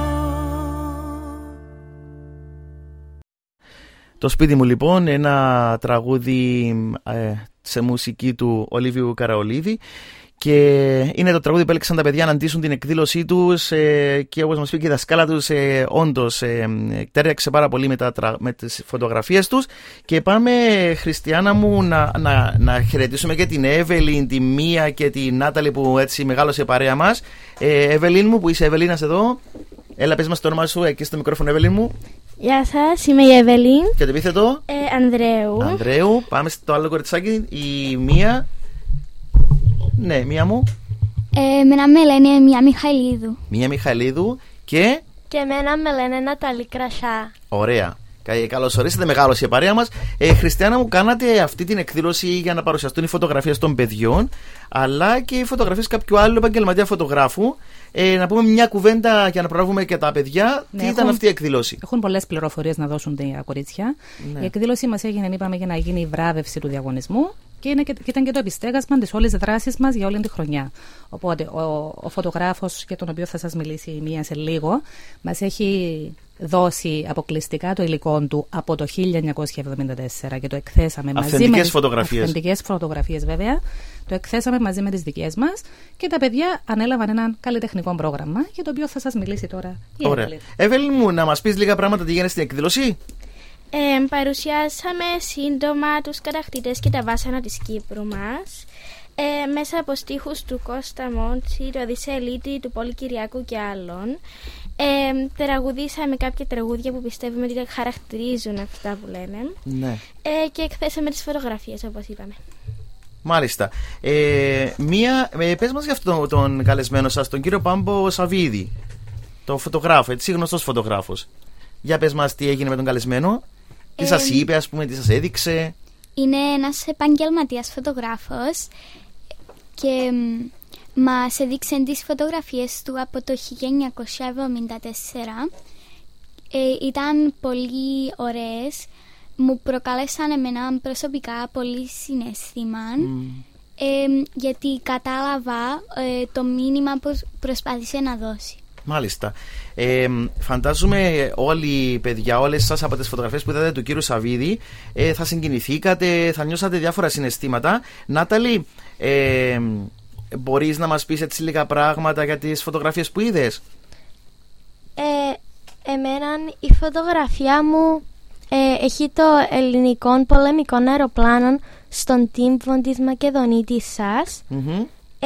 Το σπίτι μου, λοιπόν, ένα τραγούδι ε, σε μουσική του Ολίβιου Καραολίδη, και είναι το τραγούδι που έλεξαν τα παιδιά να ντύσουν την εκδήλωσή τους, ε, και όπως μας πει και η δασκάλα τους, ε, όντως ε, τέριαξε πάρα πολύ με, τα, με τις φωτογραφίες τους. Και πάμε, Χριστιανά μου, να, να, να χαιρετήσουμε και την Εύελιν, τη Μία και την Νάταλη που έτσι μεγάλωσε η παρέα μας. ε, Εύελιν μου, που είσαι Εύελινας εδώ, έλα πες μας το όνομα σου εκεί στο μικρόφωνο, Εύελιν μου. Γεια σας, είμαι η Εύελιν. Και το επίθετο? Ε, Ανδρέου. Ανδρέου. Πάμε στο άλλο κοριτσάκι, η Μία. Ναι, Μία μου. Ε, εμένα με λένε Μία Μιχαηλίδου. Μία Μιχαηλίδου. Και... Και εμένα με λένε Ναταλή Κρασά. Ωραία. Καλώς ορίσατε, μεγάλωσε η παρέα μας. Ε, Χριστιανά μου, κάνατε αυτή την εκδήλωση για να παρουσιαστούν οι φωτογραφίες των παιδιών, αλλά και οι φωτογραφίες κάποιου άλλου επαγγελματία φωτογράφου. Ε, να πούμε μια κουβέντα για να προλάβουμε και τα παιδιά. Ναι, τι ήταν έχουν, αυτή η εκδήλωση? Έχουν πολλές πληροφορίες να δώσουν τα κορίτσια. Ναι. Η εκδήλωση μας έγινε, είπαμε, για να γίνει η βράβευση του διαγωνισμού. και, είναι και, και ήταν και το επιστέγασμα της όλης δράσης μας για όλη τη χρονιά. Οπότε ο, ο φωτογράφος, για τον οποίο θα σας μιλήσει η Μία σε λίγο, μας έχει δώσει αποκλειστικά το υλικό του από το χίλια εννιακόσια εβδομήντα τέσσερα και το εκθέσαμε μαζί με αυθεντικές φωτογραφίες. Αυθεντικές φωτογραφίες, βέβαια. Το εκθέσαμε μαζί με τις δικές μας και τα παιδιά ανέλαβαν ένα καλλιτεχνικό πρόγραμμα για το οποίο θα σας μιλήσει τώρα η Εύελιν. Εύελιν μου, να μας πεις λίγα πράγματα τι γίνεται στην εκδήλωση. Ε, παρουσιάσαμε σύντομα τους χαρακτήρες και τα βάσανα της Κύπρου μας ε, μέσα από στίχους του Κώστα Μόντσι, του Οδυσσέα Ελίτη, του Πόλη Κυριακού και άλλων. Ε, τραγουδήσαμε κάποια τραγούδια που πιστεύουμε ότι χαρακτηρίζουν αυτά που λένε. Ναι. Ε, και εκθέσαμε τις φωτογραφίες, όπως είπαμε. Μάλιστα. Ε, μία, ε, πες μας για αυτόν τον, τον καλεσμένο σας, τον κύριο Πάμπο Σαββίδη, τον φωτογράφο, έτσι, γνωστός φωτογράφος. Για πες μας τι έγινε με τον καλεσμένο, τι ε, σας είπε, ας πούμε, τι σας έδειξε. Είναι ένας επαγγελματίας φωτογράφος και μας έδειξε τις φωτογραφίες του από το χίλια εννιακόσια εβδομήντα τέσσερα. Ε, ήταν πολύ ωραίες, μου προκάλεσαν εμένα προσωπικά πολύ συναίσθημα mm. ε, γιατί κατάλαβα ε, το μήνυμα που προσπάθησε να δώσει. Μάλιστα. Ε, φαντάζομαι όλοι οι παιδιά, όλες σας από τις φωτογραφίες που είδατε του κύριου Σαββίδη ε, θα συγκινηθήκατε, θα νιώσατε διάφορα συναισθήματα. Νάταλη, ε, μπορείς να μας πεις έτσι λίγα πράγματα για τις φωτογραφίες που είδες? Ε, εμένα η φωτογραφία μου ε, έχει το ελληνικό πολεμικό αεροπλάνο στον τύμβο της Μακεδονίτισσας mm-hmm. ε,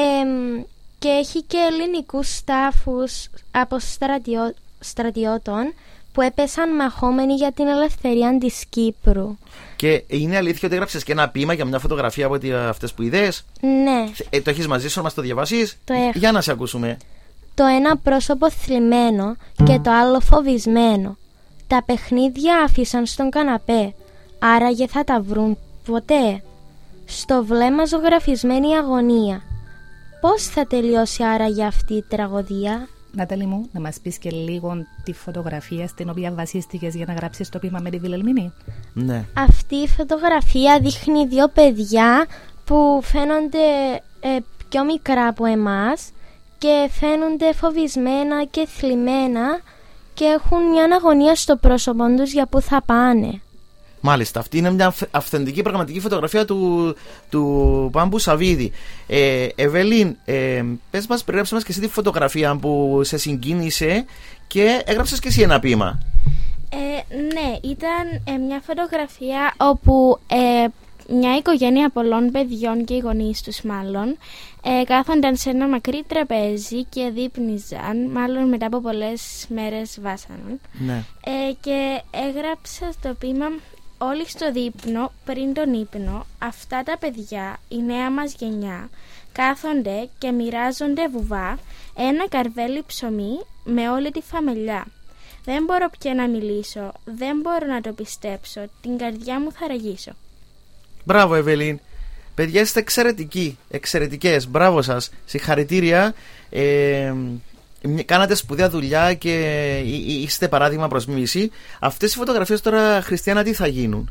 και έχει και ελληνικούς στάφους από στρατιώ, στρατιώτων που έπεσαν μαχόμενοι για την ελευθερία της Κύπρου. Και είναι αλήθεια ότι έγραψες και ένα ποίημα για μια φωτογραφία από αυτές που είδες? Ναι. Ε, το έχεις μαζί σου, να μας το διαβάσεις? Το έχω. Για να σε ακούσουμε. Το ένα πρόσωπο θλιμμένο και το άλλο φοβισμένο. Τα παιχνίδια άφησαν στον καναπέ, άραγε θα τα βρουν ποτέ. Στο βλέμμα ζωγραφισμένη αγωνία. Πώς θα τελειώσει άραγε αυτή η τραγωδία? Νατάλη μου, να μας πεις και λίγο τη φωτογραφία στην οποία βασίστηκες για να γράψεις το ποίημα με τη Βιλελμίνη. Ναι. Αυτή η φωτογραφία δείχνει δύο παιδιά που φαίνονται ε, πιο μικρά από εμάς και φαίνονται φοβισμένα και θλιμμένα και έχουν μια αγωνία στο πρόσωπο τους για που θα πάνε. Μάλιστα, αυτή είναι μια αυθεντική πραγματική φωτογραφία του, του Πάμπου Σαββίδη. Ε, Εβελίν, ε, πες μας, περιγράψε μας και εσύ τη φωτογραφία που σε συγκίνησε και έγραψες και εσύ ένα ποίημα. Ε, ναι, ήταν ε, μια φωτογραφία όπου ε, μια οικογένεια πολλών παιδιών και οι γονείς τους μάλλον ε, κάθονταν σε ένα μακρύ τραπέζι και δείπνιζαν, μάλλον μετά από πολλές μέρες βάσανων. Ναι. Ε, και έγραψα στο ποίημα: όλοι στο δείπνο, πριν τον ύπνο, αυτά τα παιδιά, η νέα μας γενιά, κάθονται και μοιράζονται βουβά ένα καρβέλι ψωμί με όλη τη φαμελιά. Δεν μπορώ πια να μιλήσω, δεν μπορώ να το πιστέψω, την καρδιά μου θα ραγίσω. Μπράβο, Εβελίν. Παιδιά, είστε εξαιρετικοί, εξαιρετικές. Μπράβο σας, συγχαρητήρια. Ε, κάνατε σπουδαία δουλειά και είστε παράδειγμα προς μίμηση. Αυτές οι φωτογραφίες τώρα, Χριστιανά, τι θα γίνουν?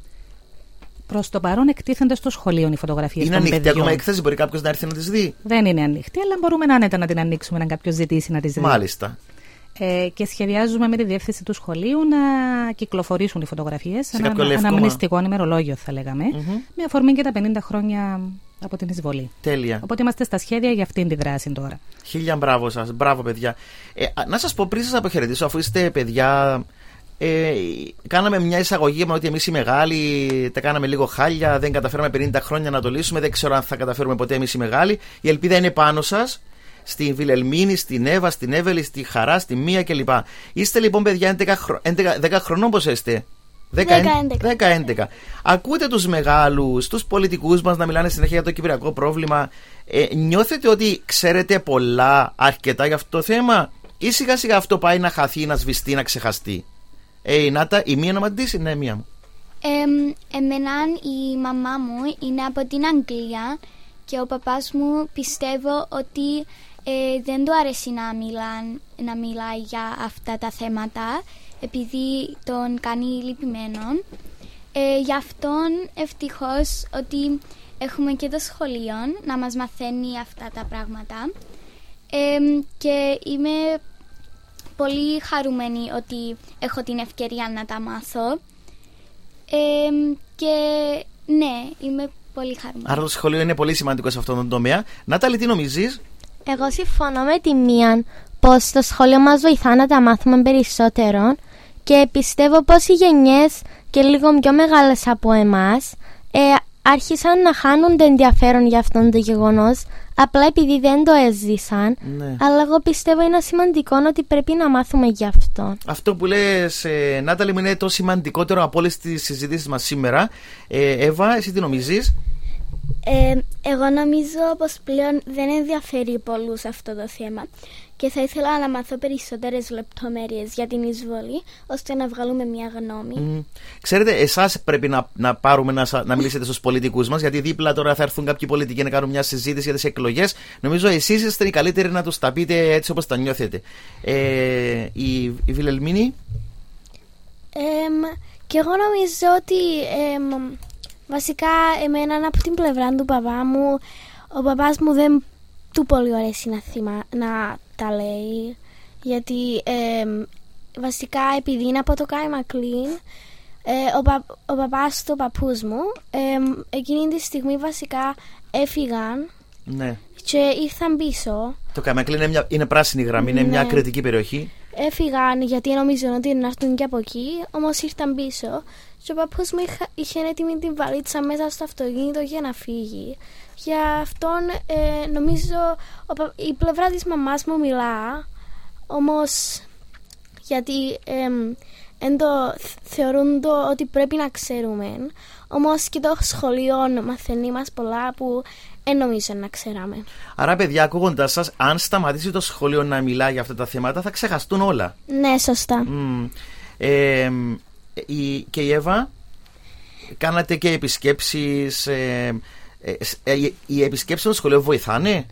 Προς το παρόν εκτίθενται στο σχολείο οι φωτογραφίες είναι των ανοιχτή παιδιών. ακόμα έκθεση, μπορεί κάποιος να έρθει να τις δει? Δεν είναι ανοιχτή, αλλά μπορούμε να άνετα να την ανοίξουμε αν κάποιος ζητήσει να τις δει. Μάλιστα. Ε, και σχεδιάζουμε με τη διεύθυνση του σχολείου να κυκλοφορήσουν οι φωτογραφίες σε ένα αναμνηστικό ημερολόγιο, θα λέγαμε, mm-hmm. με αφορμή και τα πενήντα χρόνια από την εισβολή. Τέλεια. Οπότε είμαστε στα σχέδια για αυτήν τη δράση τώρα. Χίλια μπράβο σας, μπράβο παιδιά. Ε, να σας πω πριν σας αποχαιρετήσω, αφού είστε παιδιά, ε, κάναμε μια εισαγωγή με ότι εμείς οι μεγάλοι τα κάναμε λίγο χάλια, δεν καταφέραμε πενήντα χρόνια να το λύσουμε, δεν ξέρω αν θα καταφέρουμε ποτέ εμείς οι μεγάλοι. Η ελπίδα είναι πάνω σας. Στη Βιλελμίνη, στην Εύα, στην Εύελη, στη Χαρά, στη Μία κλπ. Είστε λοιπόν παιδιά δέκα χρονών, πώς είστε? δέκα έντεκα. Ακούτε τους μεγάλους, τους πολιτικούς μας να μιλάνε συνέχεια για το κυπριακό πρόβλημα. Ε, νιώθετε ότι ξέρετε πολλά, αρκετά για αυτό το θέμα, ή σιγά σιγά αυτό πάει να χαθεί, να σβηστεί, να ξεχαστεί? Ε, η Νάτα, η Μία να απαντήσει? Ναι, Μία μου. Ε, εμένα η μαμά μου είναι από την Αγγλία και ο παπάς μου πιστεύω ότι ε, δεν του αρέσει να, μιλάν, να μιλάει για αυτά τα θέματα επειδή τον κάνει λυπημένον. Ε, γι' αυτόν ευτυχώς ότι έχουμε και το σχολείο να μας μαθαίνει αυτά τα πράγματα ε, και είμαι πολύ χαρούμενη ότι έχω την ευκαιρία να τα μάθω ε, και ναι, είμαι πολύ χαρούμενη. Άρα το σχολείο είναι πολύ σημαντικό σε αυτόν τον τομέα. Νάταλη, τι νομίζεις? Εγώ συμφωνώ με τη μία πως το σχολείο μας βοηθά να τα μάθουμε περισσότερο και πιστεύω πως οι γενιές και λίγο πιο μεγάλες από εμάς ε, άρχισαν να χάνουν το ενδιαφέρον για αυτόν το γεγονός απλά επειδή δεν το έζησαν. Ναι. Αλλά εγώ πιστεύω είναι σημαντικό ότι πρέπει να μάθουμε γι' αυτό. Αυτό που λες, ε, Νάταλη, μου είναι το σημαντικότερο από όλες τις συζητήσεις μας σήμερα. ε, Εύα, εσύ τι νομίζεις? Ε, εγώ νομίζω πως πλέον δεν ενδιαφέρει πολλούς αυτό το θέμα και θα ήθελα να μάθω περισσότερες λεπτομέρειες για την εισβολή ώστε να βγάλουμε μια γνώμη. Mm. Ξέρετε, εσάς πρέπει να, να πάρουμε να, να μιλήσετε στους πολιτικούς μας, γιατί δίπλα τώρα θα έρθουν κάποιοι πολιτικοί να κάνουν μια συζήτηση για τις εκλογές. Νομίζω εσείς είστε οι καλύτεροι να τους τα πείτε έτσι όπως τα νιώθετε. ε, Η, η Βιλελμίνη? ε, Και εγώ νομίζω ότι ε, βασικά εμένα από την πλευρά του παπά μου, ο παπάς μου δεν του πολύ αρέσει να, θυμά, να τα λέει, γιατί ε, βασικά επειδή είναι από το Κάι Μακλίν, ε, ο, πα, ο παπάς του παππούς μου ε, εκείνη τη στιγμή βασικά έφυγαν. Ναι. Και ήρθαν πίσω. Το Κάι Μακλίν είναι, μια, είναι πράσινη γραμμή, ναι. Είναι μια κριτική περιοχή. Έφυγαν γιατί νομίζω ότι να έρθουν και από εκεί, όμως ήρθαν πίσω. Και ο παππούς μου είχε, είχε έτοιμη την βαλίτσα μέσα στο αυτοκίνητο για να φύγει. Για αυτόν ε, νομίζω ο, η πλευρά της μαμάς μου μιλά, όμως γιατί ε, εν το, θεωρούν το ότι πρέπει να ξέρουμε. Όμως και το σχολείο μαθαίνει μας πολλά που δεν νομίζω να ξέραμε. Άρα, παιδιά, ακούγοντας σας, αν σταματήσει το σχολείο να μιλά για αυτά τα θέματα, θα ξεχαστούν όλα. Ναι, σωστά. Mm. Ε, η, και η Εύα, κάνατε και επισκέψεις. Ε, ε, ε, οι επισκέψεις στο σχολείο βοηθάνε?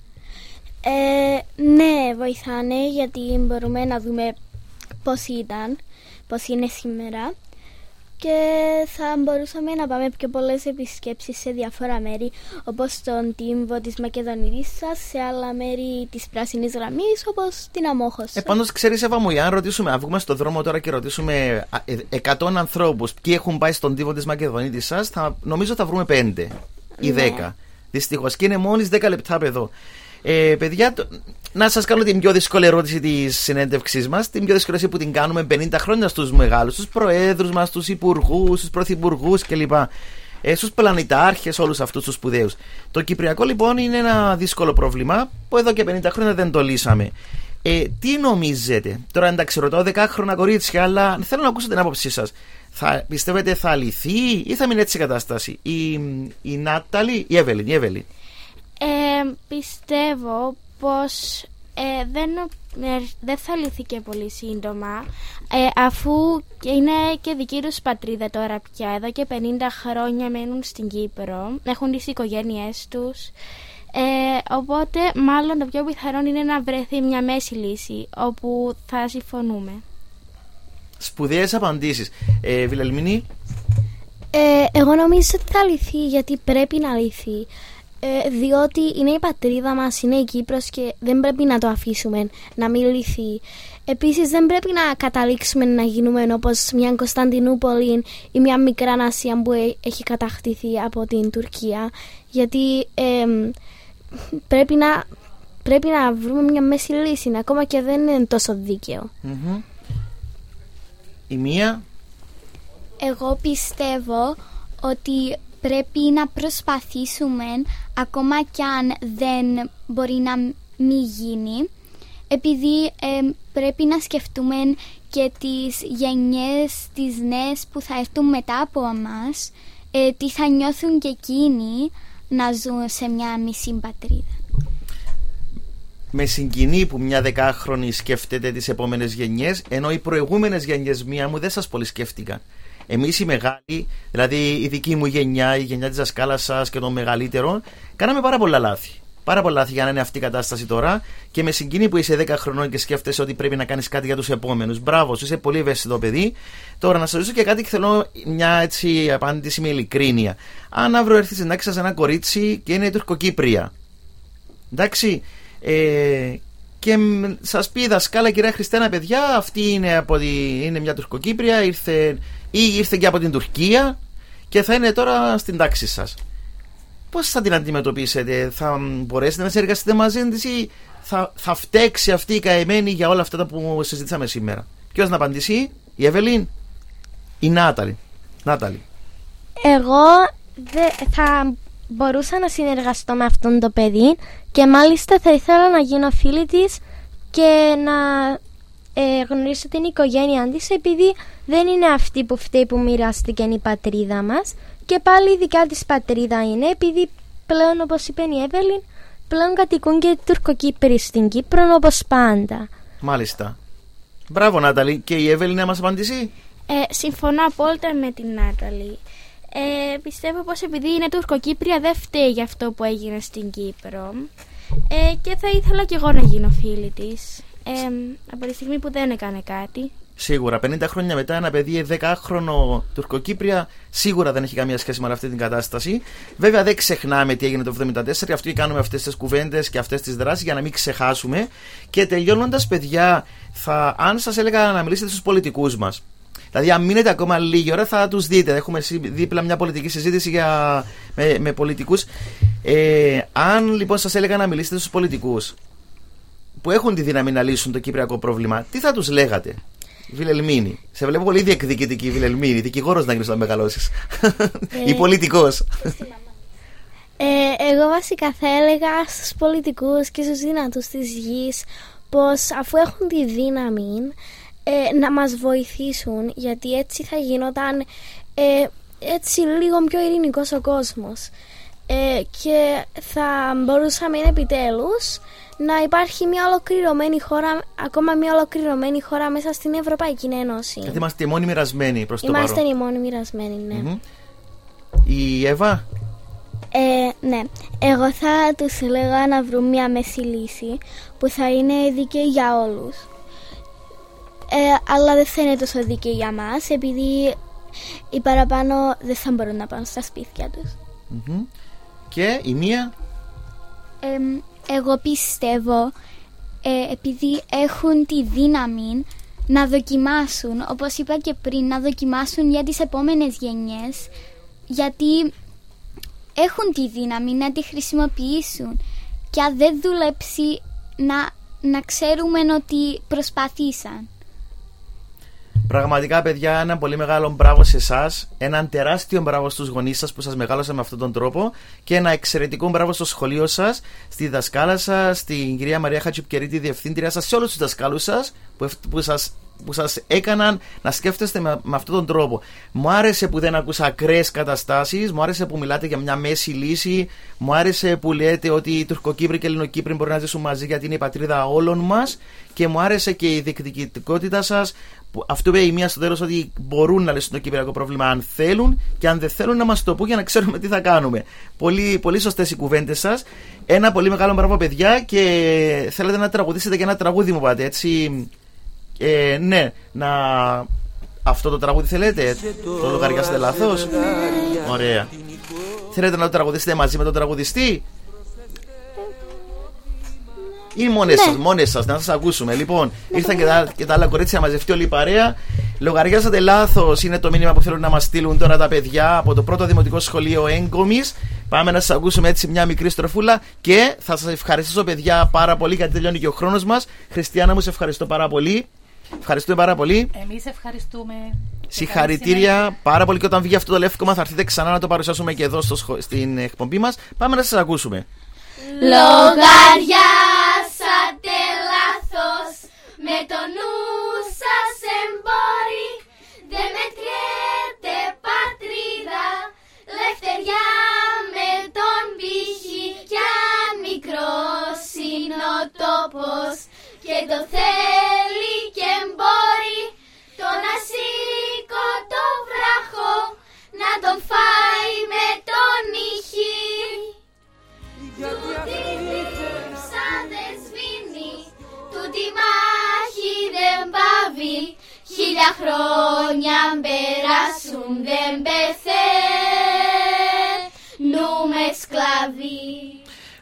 Ε, ναι, βοηθάνε, γιατί μπορούμε να δούμε πώς ήταν, πώς είναι σήμερα. Και θα μπορούσαμε να πάμε πιο πολλές επισκέψεις σε διάφορα μέρη, όπως τον τύμβο της Μακεδονίδισσας, σε άλλα μέρη της Πράσινης Γραμμής, όπως την Αμόχωστο. Ε, πάντως, ξέρεις, Εύα μου, αν ρωτήσουμε, αν βγούμε στον δρόμο τώρα και ρωτήσουμε εκατό ανθρώπους ποιοι έχουν πάει στον τύμβο της Μακεδονίδισσας, θα, νομίζω θα βρούμε πέντε ή δέκα. Ναι. Δυστυχώς. Και είναι μόλις δέκα λεπτά από εδώ. Ε, παιδιά, το, να σας κάνω την πιο δύσκολη ερώτηση της συνέντευξής μας, την πιο δύσκολη που την κάνουμε πενήντα χρόνια στους μεγάλους, στους προέδρους μας, στους υπουργούς, στους πρωθυπουργούς κλπ. Ε, στους πλανητάρχες, όλους αυτούς τους σπουδαίους. Το κυπριακό λοιπόν είναι ένα δύσκολο πρόβλημα που εδώ και πενήντα χρόνια δεν το λύσαμε. Ε, τι νομίζετε? Τώρα εντάξει, ρωτάω δεκάχρονα κορίτσια, αλλά θέλω να ακούσω την άποψή σας. Θα, πιστεύετε θα λυθεί ή θα μείνει έτσι η κατάσταση? Η, η Νάταλη, η Εύελιν, η Εύελιν. Ε, πιστεύω πως ε, δεν, ε, δεν θα λυθεί και πολύ σύντομα, ε, αφού είναι και δική τους πατρίδα τώρα πια. Εδώ και πενήντα χρόνια μένουν στην Κύπρο, έχουν τις οικογένειές τους, ε, οπότε μάλλον το πιο πιθανό είναι να βρεθεί μια μέση λύση όπου θα συμφωνούμε. Σπουδαίες απαντήσεις. ε, Βιλελμίνη. ε, Εγώ νομίζω ότι θα λυθεί, γιατί πρέπει να λυθεί. Ε, διότι είναι η πατρίδα μας, είναι η Κύπρος και δεν πρέπει να το αφήσουμε να μην λυθεί. Επίσης δεν πρέπει να καταλήξουμε να γίνουμε όπως μια Κωνσταντινούπολη ή μια μικρά Ασία που έχει κατακτηθεί από την Τουρκία, γιατί ε, πρέπει, να, πρέπει να βρούμε μια μέση λύση, ακόμα και δεν είναι τόσο δίκαιο. Mm-hmm. Η μία. Εγώ πιστεύω ότι πρέπει να προσπαθήσουμε, ακόμα κι αν δεν μπορεί να μην γίνει, επειδή ε, πρέπει να σκεφτούμε και τις γενιές, τις νέες που θα έρθουν μετά από εμάς, ε, τι θα νιώθουν και εκείνοι να ζουν σε μια μισή πατρίδα. Με συγκινεί που μια δεκάχρονη σκέφτεται τις επόμενες γενιές, ενώ οι προηγούμενες γενιές μία μου δεν σας πολύ σκέφτηκαν. Εμείς οι μεγάλοι, δηλαδή η δική μου γενιά, η γενιά της δασκάλας σας και των μεγαλύτερων, κάναμε πάρα πολλά λάθη. πάρα πολλά λάθη για να είναι αυτή η κατάσταση τώρα. Και με συγκινεί που είσαι δέκα χρονών και σκέφτεσαι ότι πρέπει να κάνεις κάτι για τους επόμενους. Μπράβο, είσαι πολύ ευαίσθητο παιδί. Τώρα να σας ρωτήσω και κάτι και θέλω μια έτσι απάντηση με ειλικρίνεια. Αν αύριο έρθει στην τάξη σας ένα κορίτσι και είναι Τουρκοκύπρια. Εντάξει. Ε, και σας πει η δασκάλα, κυρία Χριστιανά, παιδιά, αυτή είναι, από τη, είναι μια Τουρκοκύπρια, ήρθε, ή ήρθε και από την Τουρκία και θα είναι τώρα στην τάξη σας. Πώς θα την αντιμετωπίσετε, θα μπορέσετε να συνεργαστείτε μαζί της ή θα, θα φταίξει αυτή η καημένη για όλα αυτά που συζητήσαμε σήμερα? Ποιος να απαντήσει, η Εύελιν, η Νάταλη? Νάταλη. Εγώ δε, θα μπορούσα να συνεργαστώ με αυτόν το παιδί και μάλιστα θα ήθελα να γίνω φίλη της και να ε, γνωρίσω την οικογένειά της, επειδή δεν είναι αυτή που φταίει που μοιράστηκε η πατρίδα μας και πάλι η δικά της πατρίδα είναι, επειδή πλέον, όπως είπε η Εύελιν, πλέον κατοικούν και Τουρκοκύπροι στην Κύπρο όπως πάντα. Μάλιστα. Μπράβο Νάταλη. Και η Εύελιν να μας απαντήσει? Ε, συμφωνώ απόλυτα με την Νάταλη. Ε, πιστεύω πως επειδή είναι Τουρκοκύπρια δεν φταίει για αυτό που έγινε στην Κύπρο, ε, και θα ήθελα κι εγώ να γίνω φίλη της, ε, από τη στιγμή που δεν έκανε κάτι. Σίγουρα, πενήντα χρόνια μετά ένα παιδί δεκάχρονο Τουρκοκύπρια σίγουρα δεν έχει καμία σχέση με αυτή την κατάσταση. Βέβαια δεν ξεχνάμε τι έγινε το εβδομήντα τέσσερα, αυτό και κάνουμε αυτές τις κουβέντες και αυτές τις δράσεις για να μην ξεχάσουμε. Και τελειώνοντας, παιδιά, θα, αν σας έλεγα να μιλήσετε στους πολιτικούς μας, δηλαδή αν μείνετε ακόμα λίγη ώρα θα τους δείτε, έχουμε δίπλα μια πολιτική συζήτηση για, με, με πολιτικούς. ε, Αν λοιπόν σας έλεγα να μιλήσετε στους πολιτικούς που έχουν τη δύναμη να λύσουν το κυπριακό πρόβλημα, τι θα τους λέγατε? Βιλελμίνη. Σε βλέπω πολύ διεκδικητική, Βιλελμίνη. Δικηγόρος να γίνεις όταν μεγαλώσεις. Ή πολιτικός. Ε, εγώ βασικά θα έλεγα στους πολιτικούς και στους δυνατούς της γης πως αφού έχουν τη δύναμη ε, να μας βοηθήσουν, γιατί έτσι θα γινόταν ε, έτσι λίγο πιο ειρηνικός ο κόσμος, ε, και θα μπορούσαμε επιτέλους να υπάρχει μια ολοκληρωμένη χώρα, ακόμα μια ολοκληρωμένη χώρα μέσα στην Ευρωπαϊκή Ένωση. Γιατί είμαστε οι μόνοι μοιρασμένοι προς το είμαστε παρόν. Είμαστε οι μόνοι μοιρασμένοι, ναι. Mm-hmm. Η Εύα. Ε, ναι, εγώ θα τους έλεγα να βρουν μια μέση λύση που θα είναι δίκαιη για όλους, ε, αλλά δεν θα είναι τόσο δίκαιη για μας, επειδή οι παραπάνω δεν θα μπορούν να πάνε στα σπίτια τους. Mm-hmm. Και η μία. Ε, εγώ πιστεύω ε, επειδή έχουν τη δύναμη να δοκιμάσουν, όπως είπα και πριν, να δοκιμάσουν για τις επόμενες γενιές, γιατί έχουν τη δύναμη να τη χρησιμοποιήσουν και αν δεν δουλέψει να, να ξέρουμε ότι προσπαθήσαν. Πραγματικά, παιδιά, ένα πολύ μεγάλο μπράβο σε εσάς. Έναν τεράστιο μπράβο στους γονείς σας που σας μεγάλωσαν με αυτόν τον τρόπο. Και ένα εξαιρετικό μπράβο στο σχολείο σας, στη δασκάλα σας, στην κυρία Μαρία Χατζιπκερή, τη διευθύντριά σας, σε όλους τους δασκάλους σας που, που, σας, που σας έκαναν να σκέφτεστε με, με αυτόν τον τρόπο. Μου άρεσε που δεν ακούσα ακραίες καταστάσεις, μου άρεσε που μιλάτε για μια μέση λύση, μου άρεσε που λέτε ότι οι Τουρκοκύπροι και οι Ελληνοκύπροι μπορεί να ζήσουν μαζί γιατί είναι η πατρίδα όλων μας, και μου άρεσε και η διεκδικητικότητά σας. Αυτό είπε η μία στο τέλος, ότι μπορούν να λύσουν το κυπριακό πρόβλημα αν θέλουν, και αν δεν θέλουν να μας το πούν για να ξέρουμε τι θα κάνουμε. Πολύ, πολύ σωστές οι κουβέντες σας. Ένα πολύ μεγάλο μπράβο, παιδιά, και θέλετε να τραγουδήσετε και ένα τραγούδι, μου πάτε έτσι. Ε, ναι, να. Αυτό το τραγούδι θέλετε? Το λογαριάσετε λάθος? Ωραία. Θέλετε να το τραγουδήσετε μαζί με τον τραγουδιστή? Ή μόνες ναι. σας, μόνες σας, να σας ακούσουμε. Λοιπόν, ήρθαν και τα, και τα άλλα κορίτσια να μαζευτεί όλη η παρέα. Λογαριάσατε λάθος, είναι το μήνυμα που θέλουν να μας στείλουν τώρα τα παιδιά από το πρώτο δημοτικό σχολείο Έγκομης. Πάμε να σας ακούσουμε έτσι μια μικρή στροφούλα και θα σας ευχαριστήσω, παιδιά, πάρα πολύ, γιατί τελειώνει και ο χρόνος μας. Χριστιανά μου, σε ευχαριστώ πάρα πολύ. Ευχαριστούμε πάρα πολύ. Εμείς ευχαριστούμε. Συγχαρητήρια πάρα πολύ, και όταν βγει αυτό το λεύκομα θα έρθετε ξανά να το παρουσιάσουμε και εδώ στο, στην εκπομπή μας. Πάμε να σας ακούσουμε. Λογαριάσατε λάθος, με το νου σας εμπόροι, δεν μετριέται πατρίδα, λευτεριά με τον πύχη, κι αν μικρός είναι ο τόπος και το θέλει και εμπόρει, τον ασήκω το βράχο να τον φάει με τον ήχη. Γιατί αυτή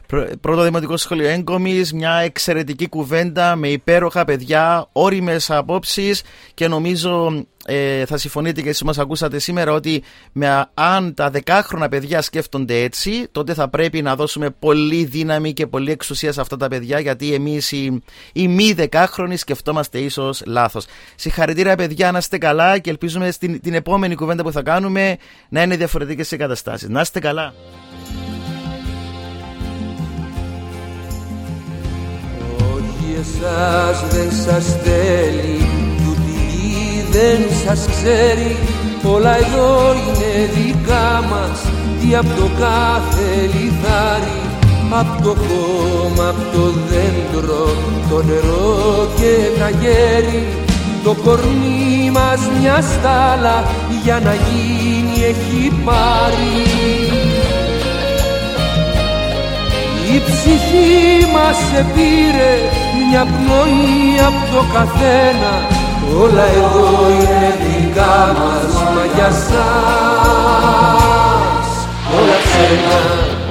Πρώτο Δημοτικό Σχολείο Έγκομης, μια εξαιρετική κουβέντα με υπέροχα παιδιά, ώριμες απόψεις και νομίζω ε, θα συμφωνείτε και εσείς μας ακούσατε σήμερα ότι με, αν τα δεκάχρονα παιδιά σκέφτονται έτσι, τότε θα πρέπει να δώσουμε πολύ δύναμη και πολύ εξουσία σε αυτά τα παιδιά, γιατί εμείς οι, οι μη δεκάχρονοι σκεφτόμαστε ίσως λάθος. Συγχαρητήρια παιδιά, να είστε καλά και ελπίζουμε στην, την επόμενη κουβέντα που θα κάνουμε να είναι διαφορετικές οι καταστάσεις. Να είστε καλά. Εσάς δεν σας θέλει, τούτη δεν σας ξέρει. Όλα εδώ είναι δικά μας, τι απ' το κάθε λιθάρι, απ' το χώμα, απ' το δέντρο, το νερό και τα γέρι. Το κορμί μας μια στάλα για να γίνει έχει πάρει. Η ψυχή μας επήρε μια πνοή απ' το καθένα. Όλα εδώ είναι δικά μας, μα για σας όλα ξένα.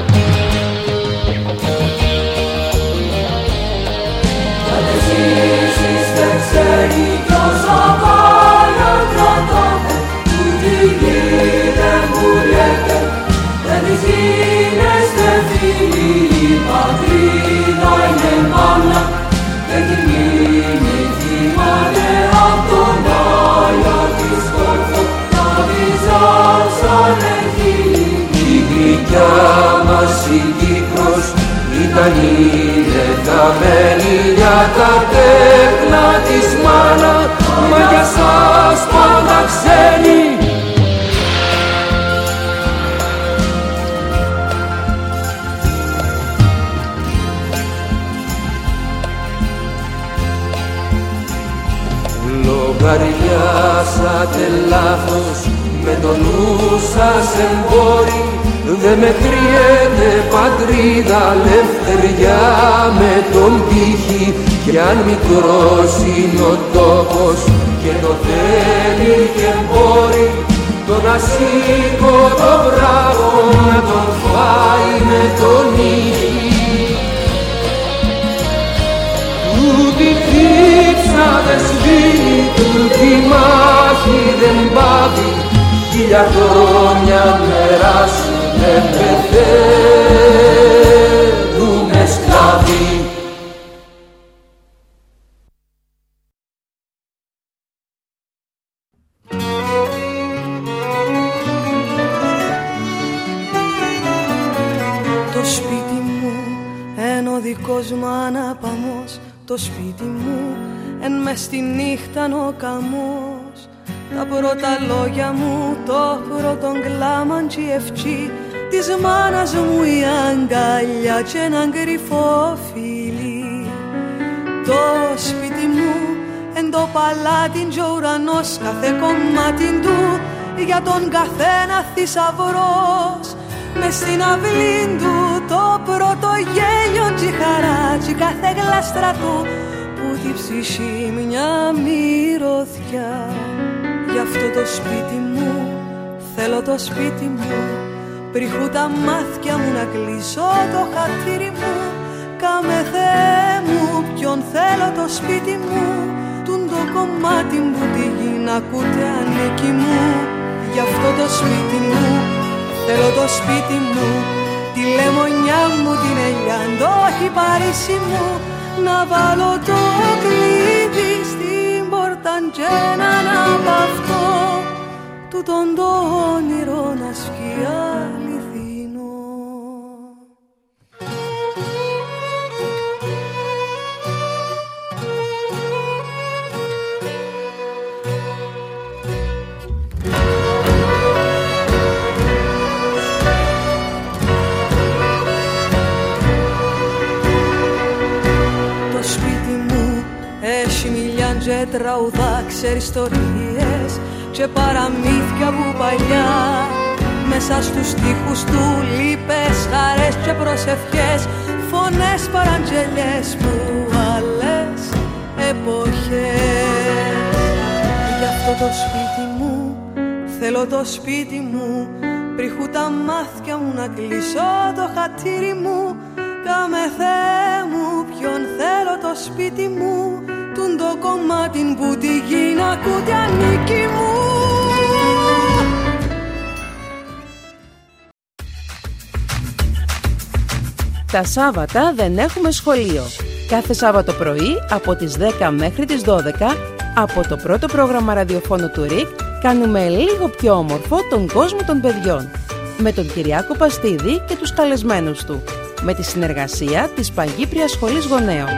Κι εσείς είστε ξένοι κι όσα πάλια κρατάτε, που τη γη δεν πουλιέται, δεν της γίνεστε φίλοι. Η πατρίδα είναι μάνα, δεν τη μείνει θυμάται απ' τον Άγιο της κόρφο, τα βυζάσανε χείλη. Η γλυκιά μας η Κύπρος ήταν ηλεταμένη για τα τέκνα της μάνα, μα για σας πάντα ξένοι. Λογαριάσατε λάθος, με το νου σας εμπόροι. Δε μετριέται πατρίδα, ελευθεριά με τον πύχη. Κι αν μικρός είναι ο τόπος και το θέλει και μπορεί, τον ασήκω το βράχο να τον φάει με τον ήχη. Τούτη θύψα δεν σβήνει, τούτη μάχη δεν πάβει. Χίλια χρόνια περάσουν, δεν πεθαίνουνε σκλάβοι. Το σπίτι μου εν ο δικός μου αναπαμός, το σπίτι μου εν μες στη νύχτα ο καμός. Τα πρώτα λόγια μου, το πρώτο κλάμαν κι ευχή της μάνας μου η αγκαλιά κι έναν κρυφό φίλι. Το σπίτι μου εν το παλάτι κι ο ουρανός, κάθε κομμάτι του για τον καθένα θησαυρός. Μες στην αυλή του το πρώτο γέλιο κι χαρά κι κάθε γλάστρα του που τη ψυχή μια μυρωδιά. Γι' αυτό το σπίτι μου, θέλω το σπίτι μου, πριχού τα μάτια μου να κλείσω το χατήρι μου. Κάμε Θεέ μου, ποιον θέλω το σπίτι μου, τούν το κομμάτι μου τη γη να ακούτε ανήκει μου. Γι' αυτό το σπίτι μου, θέλω το σπίτι μου, τη λεμονιά μου, την ελιά, το χιπαρίσι μου, να βάλω το κλειδί στην πόρτα κι έναν απ' αυτό τούτον το όνειρο να σκεί αληθινό. Και τραουδά, ξέρει ιστορίες και παραμύθια που παλιά. Μέσα στους στίχους του λύπες, χαρές και προσευχές, φωνές παραγγελιές που άλλες εποχές. Γι' αυτό το σπίτι μου, θέλω το σπίτι μου, πριχού τα μάτια μου να κλείσω το χατήρι μου. Κάμε Θεέ μου, ποιον θέλω το σπίτι μου, τούν το κομμάτι που τη γη να ακούτε ανήκει μου. Τα Σάββατα δεν έχουμε σχολείο. Κάθε Σάββατο πρωί από τις δέκα μέχρι τις δώδεκα από το πρώτο πρόγραμμα ραδιοφώνου του ΡΙΚ κάνουμε λίγο πιο όμορφο τον κόσμο των παιδιών. Με τον Κυριάκο Παστίδη και τους καλεσμένους του. Με τη συνεργασία της Παγκύπριας Σχολής Γονέων.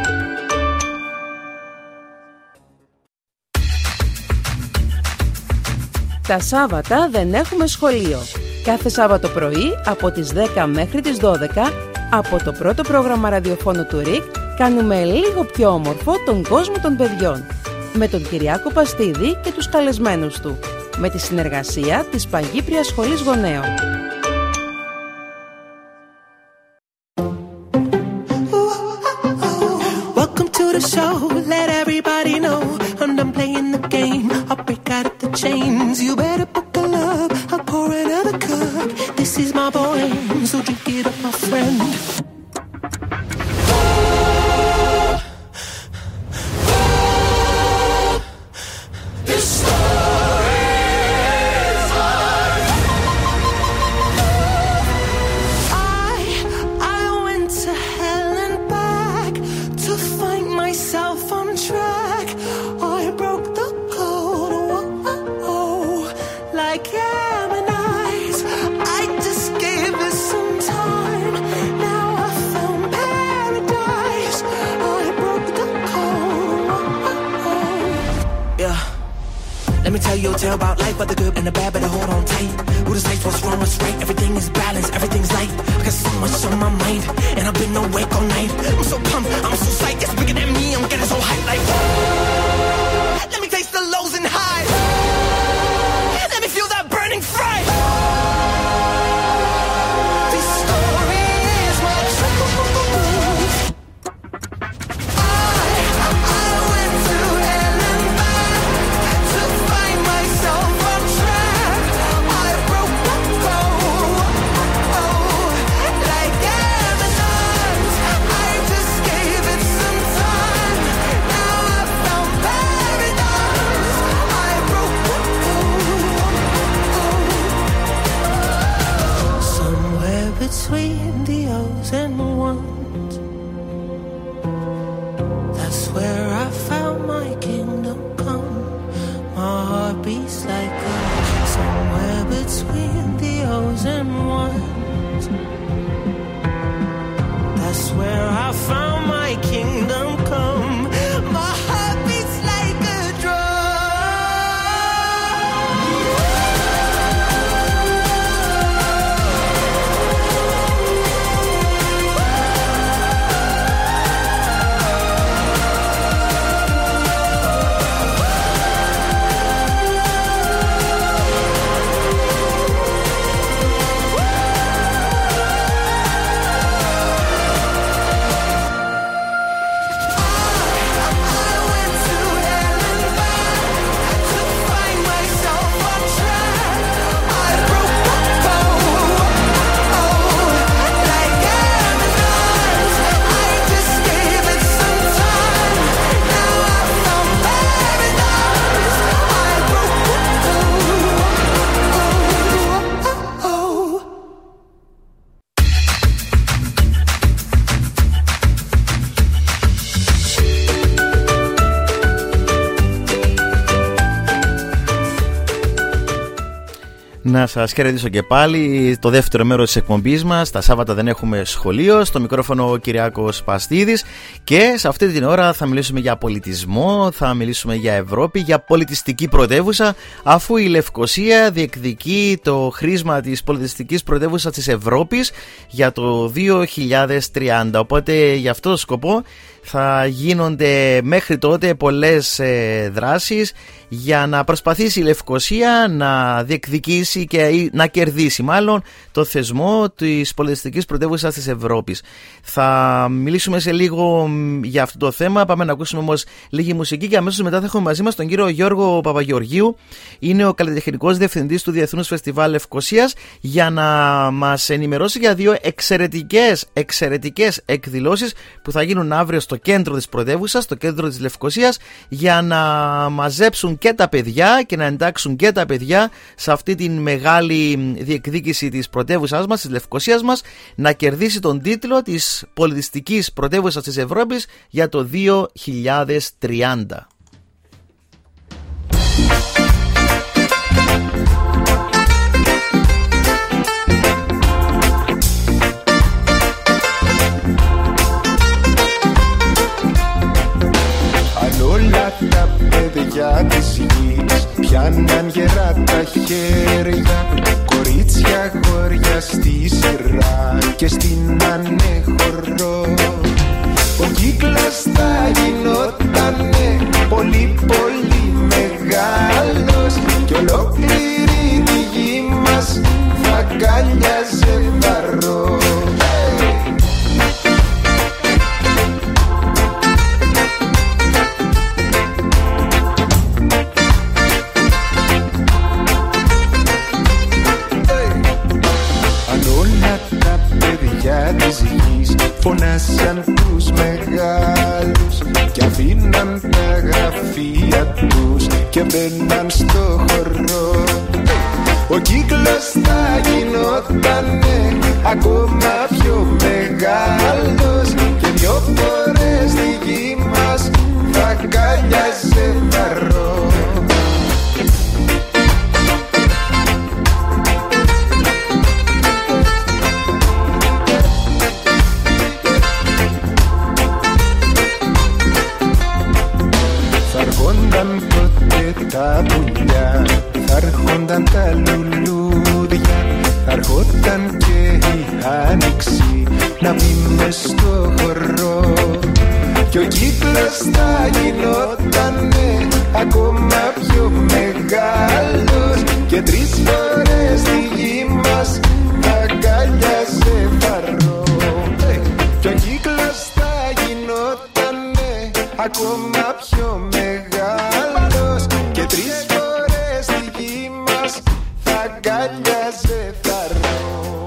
Τα Σάββατα δεν έχουμε σχολείο. Κάθε Σάββατο πρωί από τις δέκα μέχρι τις δώδεκα από το πρώτο πρόγραμμα ραδιοφώνου του ΡΙΚ κάνουμε λίγο πιο όμορφο τον κόσμο των παιδιών. Με τον Κυριάκο Παστίδη και τους καλεσμένους του. Με τη συνεργασία της Παγκύπριας Σχολής Γονέων. Welcome to the show, let everybody know I'm done playing the game, I'll break out of the chains. You better buckle up, I'll pour another cup. This is my boy, so drink it up my friend. Let me tell you a tale about life, but the good and the bad, better hold on tight. Who decides what's wrong, what's right? Everything is balanced, everything's light. I got so much on my mind, and I've been awake all night. I'm so pumped, I'm so psyched, it's bigger than me, I'm getting so hyped like whoa. Let me taste the lows and highs. Let me feel that burning fright. This story is my truth. I, I went to hell and back to find myself on track. I broke the code, oh, like Amazons. I just gave it some time. Now I found paradise. I broke the code. Somewhere between the O's and the ones, that's where I found my kingdom come. My heart beats like a somewhere between the O's and ones. That's where I found my kingdom come. My heart beats like a Να σας χαιρετήσω και πάλι το δεύτερο μέρος της εκπομπής μας. Τα Σάββατα δεν έχουμε σχολείο. Στο μικρόφωνο ο Κυριάκος Παστίδης. Και σε αυτή την ώρα θα μιλήσουμε για πολιτισμό, θα μιλήσουμε για Ευρώπη, για πολιτιστική πρωτεύουσα, αφού η Λευκοσία διεκδικεί το χρήσμα της πολιτιστικής πρωτεύουσας της Ευρώπης για το δύο χιλιάδες τριάντα. Οπότε για αυτό το σκοπό θα γίνονται μέχρι τότε πολλές ε, δράσεις για να προσπαθήσει η Λευκοσία να διεκδικήσει αποκτήσει και να κερδίσει μάλλον το θεσμό της πολιτιστικής πρωτεύουσας της Ευρώπης. Θα μιλήσουμε σε λίγο για αυτό το θέμα. Πάμε να ακούσουμε όμως λίγη μουσική και αμέσως μετά θα έχουμε μαζί μας τον κύριο Γιώργο Παπαγεωργίου. Είναι ο καλλιτεχνικός διευθυντής του Διεθνούς Φεστιβάλ Λευκωσίας, για να μας ενημερώσει για δύο εξαιρετικές, εξαιρετικές εκδηλώσεις που θα γίνουν αύριο στο κέντρο της πρωτεύουσας, στο κέντρο της Λευκωσίας, για να μαζέψουν και τα παιδιά και να εντάξουν και τα παιδιά σε αυτή τη μεγάλη διεκδίκηση της πρωτεύουσας μας, της Λευκωσίας μας, να κερδίσει τον τίτλο της πολιτιστικής πρωτεύουσας της Ευρώπης για το δύο χιλιάδες τριάντα. Όλα τα παιδιά της γης πιάναν γερά τα χέρια, κορίτσια γόρια στη σειρά και στην ανέχωρο. Ο κύκλος θα γινότανε πολύ πολύ μεγάλος και ολόκληρη τη γη μας θα αγκάλιαζε βαρό. Της γης φωνάσαν τους μεγάλους και αφήναν τα γραφεία τους και μπαίναν στο χορό. Ο κύκλος θα γινότανε ακόμα πιο μεγάλος και δυο φορές τη γη μας θα αγκάλιαζε βαρό. Τα πουλιά, θα έρχονταν τα λουλούδια, θα έρχονταν και η άνοιξη να μπει μες στο χορό. Κι ο κύκλος θα γινότανε ακόμα πιο μεγάλος και τρεις φορές τη γη μας θα αγκάλιαζε βαρό. Κι ο κύκλος θα γινότανε ακόμα πιο μεγάλος και τρεις φορές τη γη μας θα αγκάλιαζε βαρό.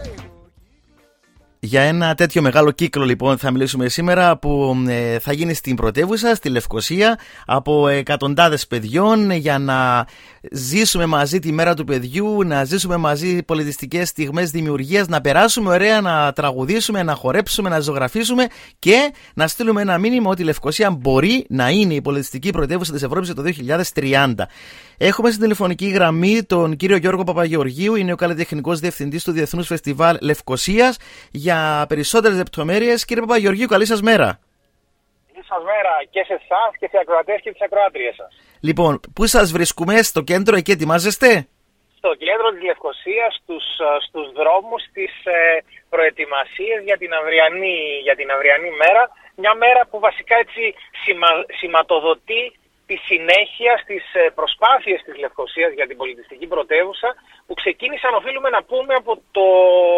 Για ένα τέτοιο μεγάλο κύκλο λοιπόν θα μιλήσουμε σήμερα, που ε, θα γίνει στην πρωτεύουσα, στη Λευκωσία, από εκατοντάδες παιδιών, για να ζήσουμε μαζί τη μέρα του παιδιού, να ζήσουμε μαζί πολιτιστικές στιγμές δημιουργίας, να περάσουμε ωραία, να τραγουδήσουμε, να χορέψουμε, να ζωγραφίσουμε και να στείλουμε ένα μήνυμα ότι η Λευκωσία μπορεί να είναι η πολιτιστική πρωτεύουσα της Ευρώπης το δύο χιλιάδες τριάντα. Έχουμε στην τηλεφωνική γραμμή τον κύριο Γιώργο Παπαγεωργίου, είναι ο καλλιτεχνικός διευθυντής του Διεθνούς Φεστιβάλ Λευκωσίας. Για περισσότερες λεπτομέρειες, κύριε Παπαγεωργίου, καλή σας μέρα. Καλή σας μέρα και σε εσάς και σε ακροατές και τις ακροάτριες σας. Λοιπόν, πού σας βρίσκουμε, στο κέντρο, εκεί ετοιμάζεστε? Στο κέντρο της Λευκωσίας, στους, στους δρόμους, στις ε, προετοιμασίες για την, αυριανή, για την αυριανή μέρα. Μια μέρα που βασικά έτσι σημα, σηματοδοτεί τη συνέχεια στις προσπάθειες της Λευκωσίας για την πολιτιστική πρωτεύουσα, που ξεκίνησαν, οφείλουμε να πούμε, από το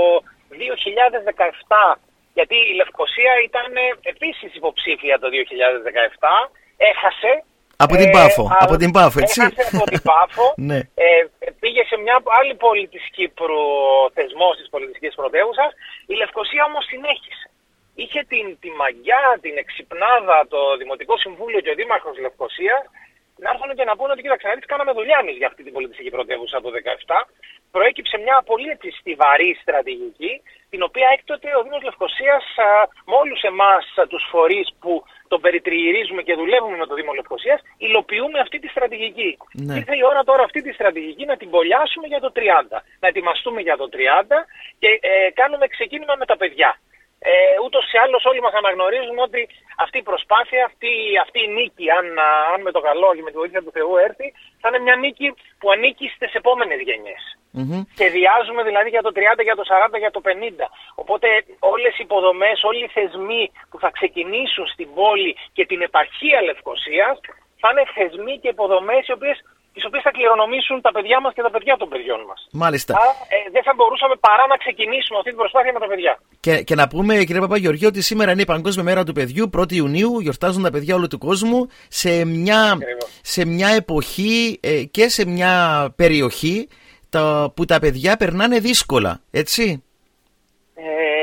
δύο χιλιάδες δεκαεπτά, γιατί η Λευκωσία ήταν επίσης υποψήφια το δύο χιλιάδες δεκαεπτά, έχασε. Από την Πάφο, ε, από την Πάφο, έτσι. Έχασε από την Πάφο, ναι. ε, πήγε σε μια άλλη πολιτιστική προθεσμό της πολιτιστικής πρωτεύουσας. Η Λευκωσία όμως συνέχισε. Είχε την, τη μαγιά, την εξυπνάδα, το Δημοτικό Συμβούλιο και ο Δήμαρχος Λευκωσίας να έρθουν και να πούνε ότι κοίταξε να δεις, κάναμε δουλειά εμείς για αυτή την πολιτιστική πρωτεύουσα το δύο χιλιάδες δεκαεπτά. Προέκυψε μια πολύ έτσι στιβαρή στρατηγική, την οποία έκτοτε ο Δήμος Λευκωσίας α, με όλους εμάς α, τους φορείς που τον περιτριγυρίζουμε και δουλεύουμε με το Δήμο Λευκωσίας, υλοποιούμε αυτή τη στρατηγική. Ναι. Ήρθε η ώρα τώρα αυτή τη στρατηγική να την πολιάσουμε για το τριάντα. Να ετοιμαστούμε για το τριάντα και ε, κάνουμε ξεκίνημα με τα παιδιά. Ε, ούτως ή άλλως όλοι μας αναγνωρίζουμε ότι αυτή η προσπάθεια, αυτή, αυτή η νίκη, αν, αν με το καλό και με τη βοήθεια του Θεού έρθει, θα είναι μια νίκη που ανήκει στις επόμενες γενιές. Mm-hmm. Σχεδιάζουμε δηλαδή για το τριάντα, για το σαράντα, για το πενήντα. Οπότε όλες οι υποδομές, όλοι οι θεσμοί που θα ξεκινήσουν στην πόλη και την επαρχία Λευκωσίας θα είναι θεσμοί και υποδομές οι οποίες τις οποίες θα κληρονομήσουν τα παιδιά μας και τα παιδιά των παιδιών μας. Μάλιστα. Άρα ε, δεν θα μπορούσαμε παρά να ξεκινήσουμε αυτή την προσπάθεια με τα παιδιά. Και, και να πούμε, κύριε Παπαγεωργίου, ότι σήμερα είναι η Παγκόσμια Μέρα του Παιδιού, πρώτη Ιουνίου, γιορτάζουν τα παιδιά όλου του κόσμου σε μια, σε μια εποχή ε, και σε μια περιοχή τα, που τα παιδιά περνάνε δύσκολα, έτσι. Ε,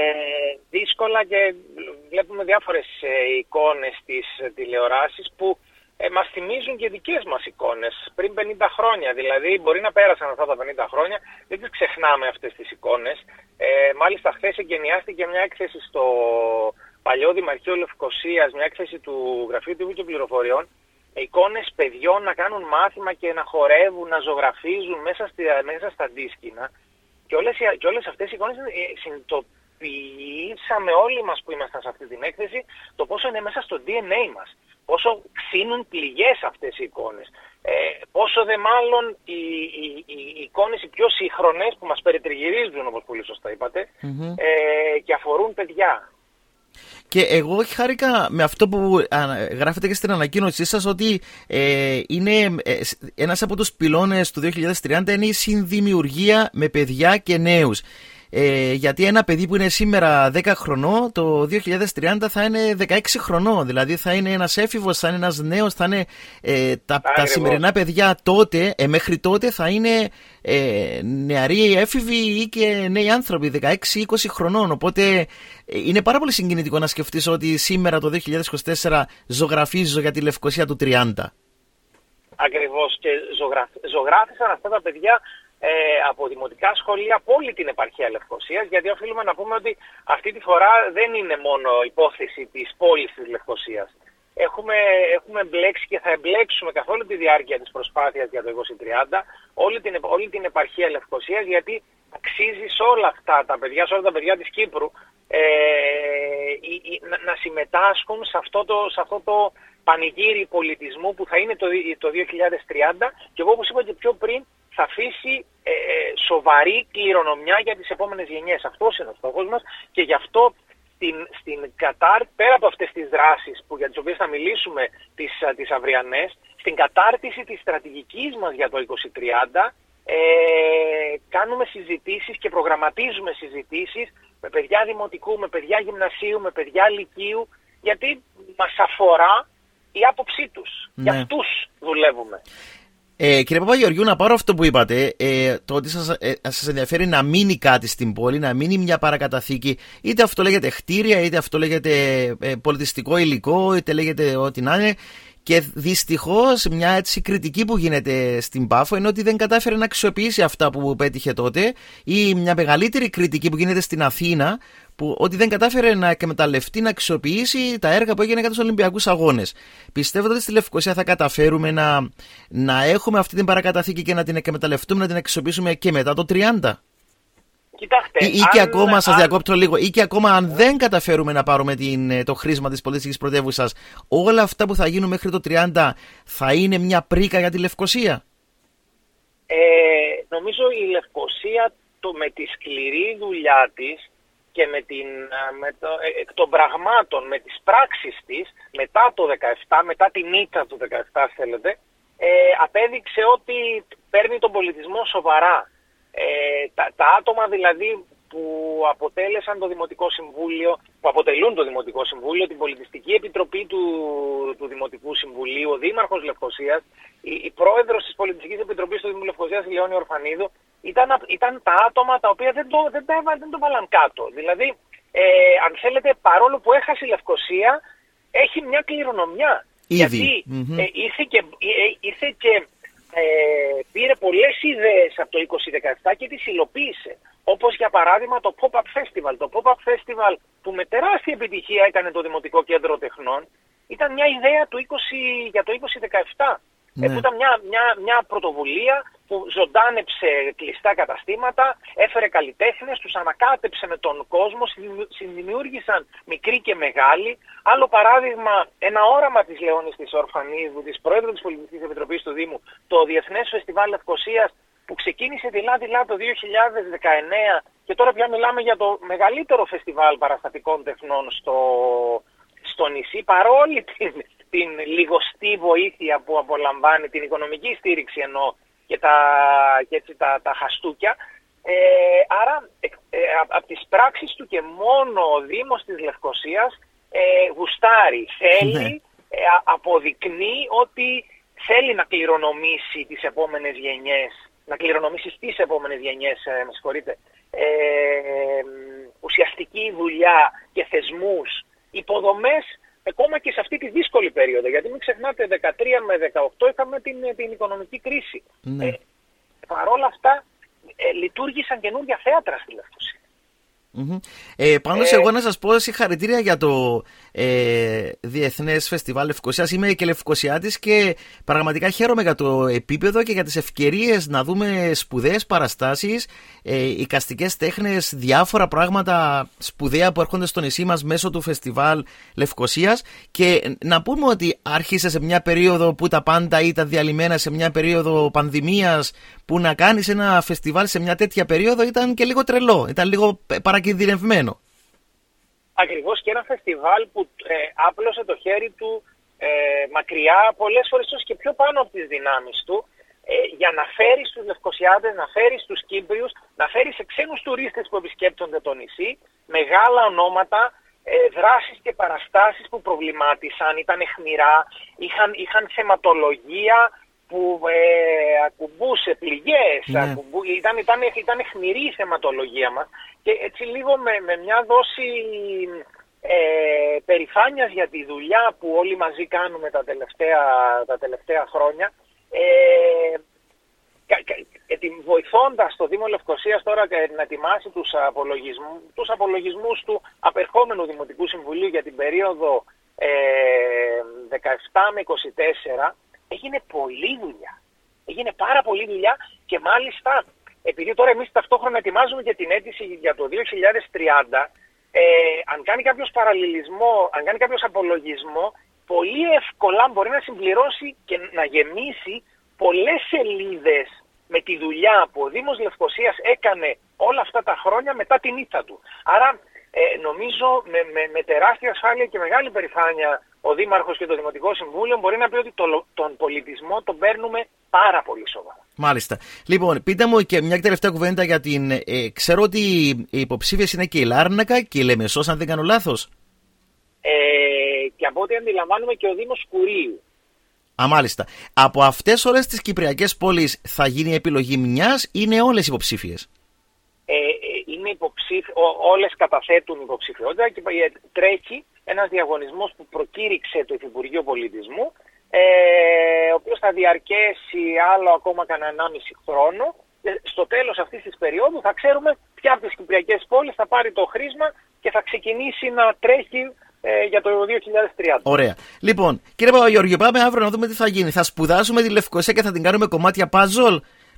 δύσκολα και βλέπουμε διάφορες ε, εικόνες στις ε, τηλεοράσεις που ε, μας θυμίζουν και δικές μας εικόνες πριν πενήντα χρόνια. Δηλαδή μπορεί να πέρασαν αυτά τα πενήντα χρόνια, δεν τις ξεχνάμε αυτές τις εικόνες. Ε, μάλιστα χθες εγκαινιάστηκε μια έκθεση στο παλιό Δημαρχείο Λευκωσίας, μια έκθεση του Γραφείου Τύπου και Πληροφοριών, εικόνες παιδιών να κάνουν μάθημα και να χορεύουν, να ζωγραφίζουν μέσα, στη, μέσα στα αντίσκηνα. Και όλες, και όλες αυτές οι εικόνες συνειδητοποιήσαμε όλοι μας που ήμασταν σε αυτή την έκθεση το πόσο είναι μέσα στο ντι εν έι μας. Πόσο ξύνουν πληγές αυτές οι εικόνες. Ε, πόσο δε μάλλον οι, οι, οι, οι εικόνες οι πιο σύγχρονες που μας περιτριγυρίζουν, όπως πολύ σωστά είπατε, mm-hmm. ε, και αφορούν παιδιά. Και εγώ χάρηκα με αυτό που γράφετε και στην ανακοίνωσή σας, ότι ε, είναι ε, ένας από τους πυλώνες του δύο χιλιάδες τριάντα είναι η συνδημιουργία με παιδιά και νέους. Ε, γιατί ένα παιδί που είναι σήμερα δέκα χρονών, το δύο χιλιάδες τριάντα θα είναι δεκαέξι χρονών. Δηλαδή θα είναι ένας έφηβος, θα είναι ένας νέος, θα είναι ε, τα, τα σημερινά παιδιά τότε, ε, μέχρι τότε θα είναι ε, νεαροί έφηβοι ή και νέοι άνθρωποι, δεκαέξι είκοσι χρονών. Οπότε ε, είναι πάρα πολύ συγκινητικό να σκεφτείς ότι σήμερα το δύο χιλιάδες είκοσι τέσσερα ζωγραφίζω για τη Λευκωσία του τριάντα. Ακριβώς, και ζωγραφ, ζωγράφησαν αυτά τα παιδιά Ε, από δημοτικά σχολεία από όλη την επαρχία Λευκωσίας, γιατί οφείλουμε να πούμε ότι αυτή τη φορά δεν είναι μόνο υπόθεση της πόλης της Λευκωσίας. Έχουμε, έχουμε εμπλέξει και θα εμπλέξουμε καθ' όλη τη διάρκεια της προσπάθειας για το είκοσι τριάντα όλη την, όλη την επαρχία Λευκωσίας, γιατί αξίζει σε όλα αυτά τα παιδιά, σε όλα τα παιδιά της Κύπρου ε, η, η, να, να συμμετάσχουν σε αυτό το, σε αυτό το πανηγύρι πολιτισμού που θα είναι το, το δύο χιλιάδες τριάντα, και εγώ, όπως είπα και πιο πριν, θα αφήσει ε, σοβαρή κληρονομιά για τις επόμενες γενιές. Αυτός είναι ο στόχος μας, και γι' αυτό στην, στην Κατάρ, πέρα από αυτές τις δράσεις που, για τις οποίες θα μιλήσουμε τις, τις αυριανές, στην κατάρτιση της στρατηγικής μας για το είκοσι τριάντα ε, κάνουμε συζητήσεις και προγραμματίζουμε συζητήσεις με παιδιά δημοτικού, με παιδιά γυμνασίου, με παιδιά λυκείου, γιατί μας αφορά η άποψή τους. Ναι. Για αυτούς δουλεύουμε. Ε, κύριε Παπαγεωργίου, να πάρω αυτό που είπατε, ε, το ότι σας, ε, σας ενδιαφέρει να μείνει κάτι στην πόλη, να μείνει μια παρακαταθήκη, είτε αυτό λέγεται κτίρια, είτε αυτό λέγεται ε, πολιτιστικό υλικό, είτε λέγεται ό,τι να είναι. Και δυστυχώς μια έτσι κριτική που γίνεται στην Πάφο είναι ότι δεν κατάφερε να αξιοποιήσει αυτά που πέτυχε τότε, ή μια μεγαλύτερη κριτική που γίνεται στην Αθήνα, που ότι δεν κατάφερε να εκμεταλλευτεί, να αξιοποιήσει τα έργα που έγινε κατά τους Ολυμπιακούς Αγώνες. Πιστεύετε ότι στη Λευκωσία θα καταφέρουμε να, να έχουμε αυτή την παρακαταθήκη και να την εκμεταλλευτούμε, να την αξιοποιήσουμε και μετά το τριάντα? Κοιτάξτε, ή, ή και αν, ακόμα, σας αν... διακόπτω λίγο, ή και ακόμα αν δεν καταφέρουμε να πάρουμε την, το χρήσμα της πολιτιστικής πρωτεύουσας, όλα αυτά που θα γίνουν μέχρι το τριάντα θα είναι μια πρίκα για τη Λευκωσία? Ε, νομίζω η Λευκωσία το, με τη σκληρή δουλειά της και με την, με το, εκ των πραγμάτων, με τις πράξεις της, μετά το δεκαεπτά, μετά την ήττα του δεκαεπτά θέλετε, ε, απέδειξε ότι παίρνει τον πολιτισμό σοβαρά. Ε, τα, τα άτομα δηλαδή που αποτέλεσαν το Δημοτικό Συμβούλιο, που αποτελούν το Δημοτικό Συμβούλιο, την Πολιτιστική Επιτροπή του, του Δημοτικού Συμβουλίου, ο Δήμαρχος Λευκωσίας, η, η πρόεδρος της Πολιτιστικής Επιτροπής του Δήμου Λευκωσίας, η Λεώνη Ορφανίδου, ήταν, ήταν τα άτομα τα οποία δεν το, δεν τα, δεν το βάλαν κάτω. Δηλαδή, ε, αν θέλετε, παρόλο που έχασε η Λευκωσία, έχει μια κληρονομιά. Ήδη. Γιατί mm-hmm. ε, ήρθε και... Ε, ήρθε και Ε, πήρε πολλές ιδέες από το είκοσι δεκαεπτά και τις υλοποίησε. Όπως για παράδειγμα το Pop-Up Festival. Το Pop-Up Festival που με τεράστια επιτυχία έκανε το Δημοτικό Κέντρο Τεχνών, ήταν μια ιδέα του είκοσι, για το είκοσι δεκαεπτά. Ναι. Ε, που ήταν μια, μια, μια πρωτοβουλία που ζωντάνεψε κλειστά καταστήματα, έφερε καλλιτέχνες, τους ανακάτεψε με τον κόσμο, συνδημιούργησαν μικροί και μεγάλοι. Άλλο παράδειγμα, ένα όραμα της Λεώνης της Ορφανίδου, της Πρόεδρου της Πολιτιστικής Επιτροπής του Δήμου, το Διεθνές Φεστιβάλ Λευκωσίας, που ξεκίνησε δειλά-δειλά το δύο χιλιάδες δεκαεννέα και τώρα πια μιλάμε για το μεγαλύτερο φεστιβάλ παραστατικών τεχνών στο, στο νησί, παρόλη την την λιγοστή βοήθεια που απολαμβάνει, την οικονομική στήριξη ενώ και τα, και έτσι, τα, τα χαστούκια. Ε, άρα ε, ε, από τις πράξεις του και μόνο ο Δήμος της Λευκωσίας ε, γουστάρει, θέλει, ε, αποδεικνύει ότι θέλει να κληρονομήσει τις επόμενες γενιές, να κληρονομήσει στις επόμενες γενιές, ε, με συγχωρείτε, ε, ουσιαστική δουλειά και θεσμούς, υποδομές, ακόμα και σε αυτή τη δύσκολη περίοδο. Γιατί μην ξεχνάτε, δεκατρία με δεκαοκτώ είχαμε την, την οικονομική κρίση. Ναι. Ε, παρόλα αυτά, ε, λειτουργήσαν καινούργια θέατρα στη Λευκωσία. Mm-hmm. Ε, πάντως Ε, εγώ να σας πω συγχαρητήρια για το ε, Διεθνές Φεστιβάλ Λευκωσίας. Είμαι και Λευκωσιάτης και πραγματικά χαίρομαι για το επίπεδο και για τις ευκαιρίες να δούμε σπουδαίες παραστάσεις, ε, εικαστικές τέχνες, διάφορα πράγματα σπουδαία που έρχονται στο νησί μας μέσω του Φεστιβάλ Λευκωσίας. Και να πούμε ότι άρχισε σε μια περίοδο που τα πάντα ήταν διαλυμένα, σε μια περίοδο πανδημίας, που να κάνεις ένα φεστιβάλ σε μια τέτοια περίοδο ήταν και λίγο τρελό, ήταν λίγο παρακινδυνευμένο. Ακριβώς, και ένα φεστιβάλ που ε, άπλωσε το χέρι του ε, μακριά, πολλές φορές ίσως και πιο πάνω από τις δυνάμεις του, ε, για να φέρει στους Λευκωσιάτες, να φέρει στους Κύπριους, να φέρει σε ξένους τουρίστες που επισκέπτονται το νησί, μεγάλα ονόματα, ε, δράσεις και παραστάσεις που προβλημάτισαν, ήταν αιχμηρά, είχαν, είχαν θεματολογία που ε, ακουμπούσε πληγές, Ναι. ακουμπού, ήταν, ήταν, ήταν αιχμηρή η θεματολογία μας και έτσι λίγο με, με μια δόση ε, περηφάνειας για τη δουλειά που όλοι μαζί κάνουμε τα τελευταία, τα τελευταία χρόνια, ε, κα, κα, ε, βοηθώντας το Δήμο Λευκωσίας τώρα να ετοιμάσει τους, απολογισμού, τους απολογισμούς του απερχόμενου Δημοτικού Συμβουλίου για την περίοδο ε, δεκαεπτά με είκοσι τέσσερα, έγινε πολλή δουλειά. Έγινε πάρα πολλή δουλειά και μάλιστα επειδή τώρα εμείς ταυτόχρονα ετοιμάζουμε και την αίτηση για το δύο χιλιάδες τριάντα, ε, αν κάνει κάποιος παραλληλισμό, αν κάνει κάποιος απολογισμό, πολύ εύκολα μπορεί να συμπληρώσει και να γεμίσει πολλές σελίδες με τη δουλειά που ο Δήμος Λευκωσίας έκανε όλα αυτά τα χρόνια μετά την ήττα του. Άρα ε, νομίζω με, με, με τεράστια ασφάλεια και μεγάλη περηφάνεια ο Δήμαρχος και το Δημοτικό Συμβούλιο μπορεί να πει ότι το, τον πολιτισμό τον παίρνουμε πάρα πολύ σοβαρά. Μάλιστα. Λοιπόν, πείτε μου και μια τελευταία κουβέντα για την... Ε, ξέρω ότι οι υποψήφιες είναι και η Λάρνακα και η Λεμεσός, αν δεν κάνω λάθος. Ε, και από ό,τι αντιλαμβάνουμε και ο Δήμος Κουρίου. Α, μάλιστα. Από αυτές όλες τις κυπριακές πόλεις θα γίνει η επιλογή μιας ή είναι όλες υποψήφιες? Ε, είναι υποψήφι... Ό, όλες καταθέτουν υποψηφιότητα και τρέχει ένας διαγωνισμός που προκήρυξε το Υφυπουργείο Πολιτισμού, ε, ο οποίος θα διαρκέσει άλλο ακόμα κανένα ενάμιση χρόνο. Στο τέλος αυτής της περίοδου θα ξέρουμε ποια από τις κυπριακές πόλεις θα πάρει το χρήσμα και θα ξεκινήσει να τρέχει ε, για το δύο χιλιάδες τριάντα. Ωραία. Λοιπόν, κύριε Παπαγεώργιο, πάμε αύριο να δούμε τι θα γίνει. Θα σπουδάσουμε τη Λευκωσία και θα την κάνουμε κομμάτια puzzle.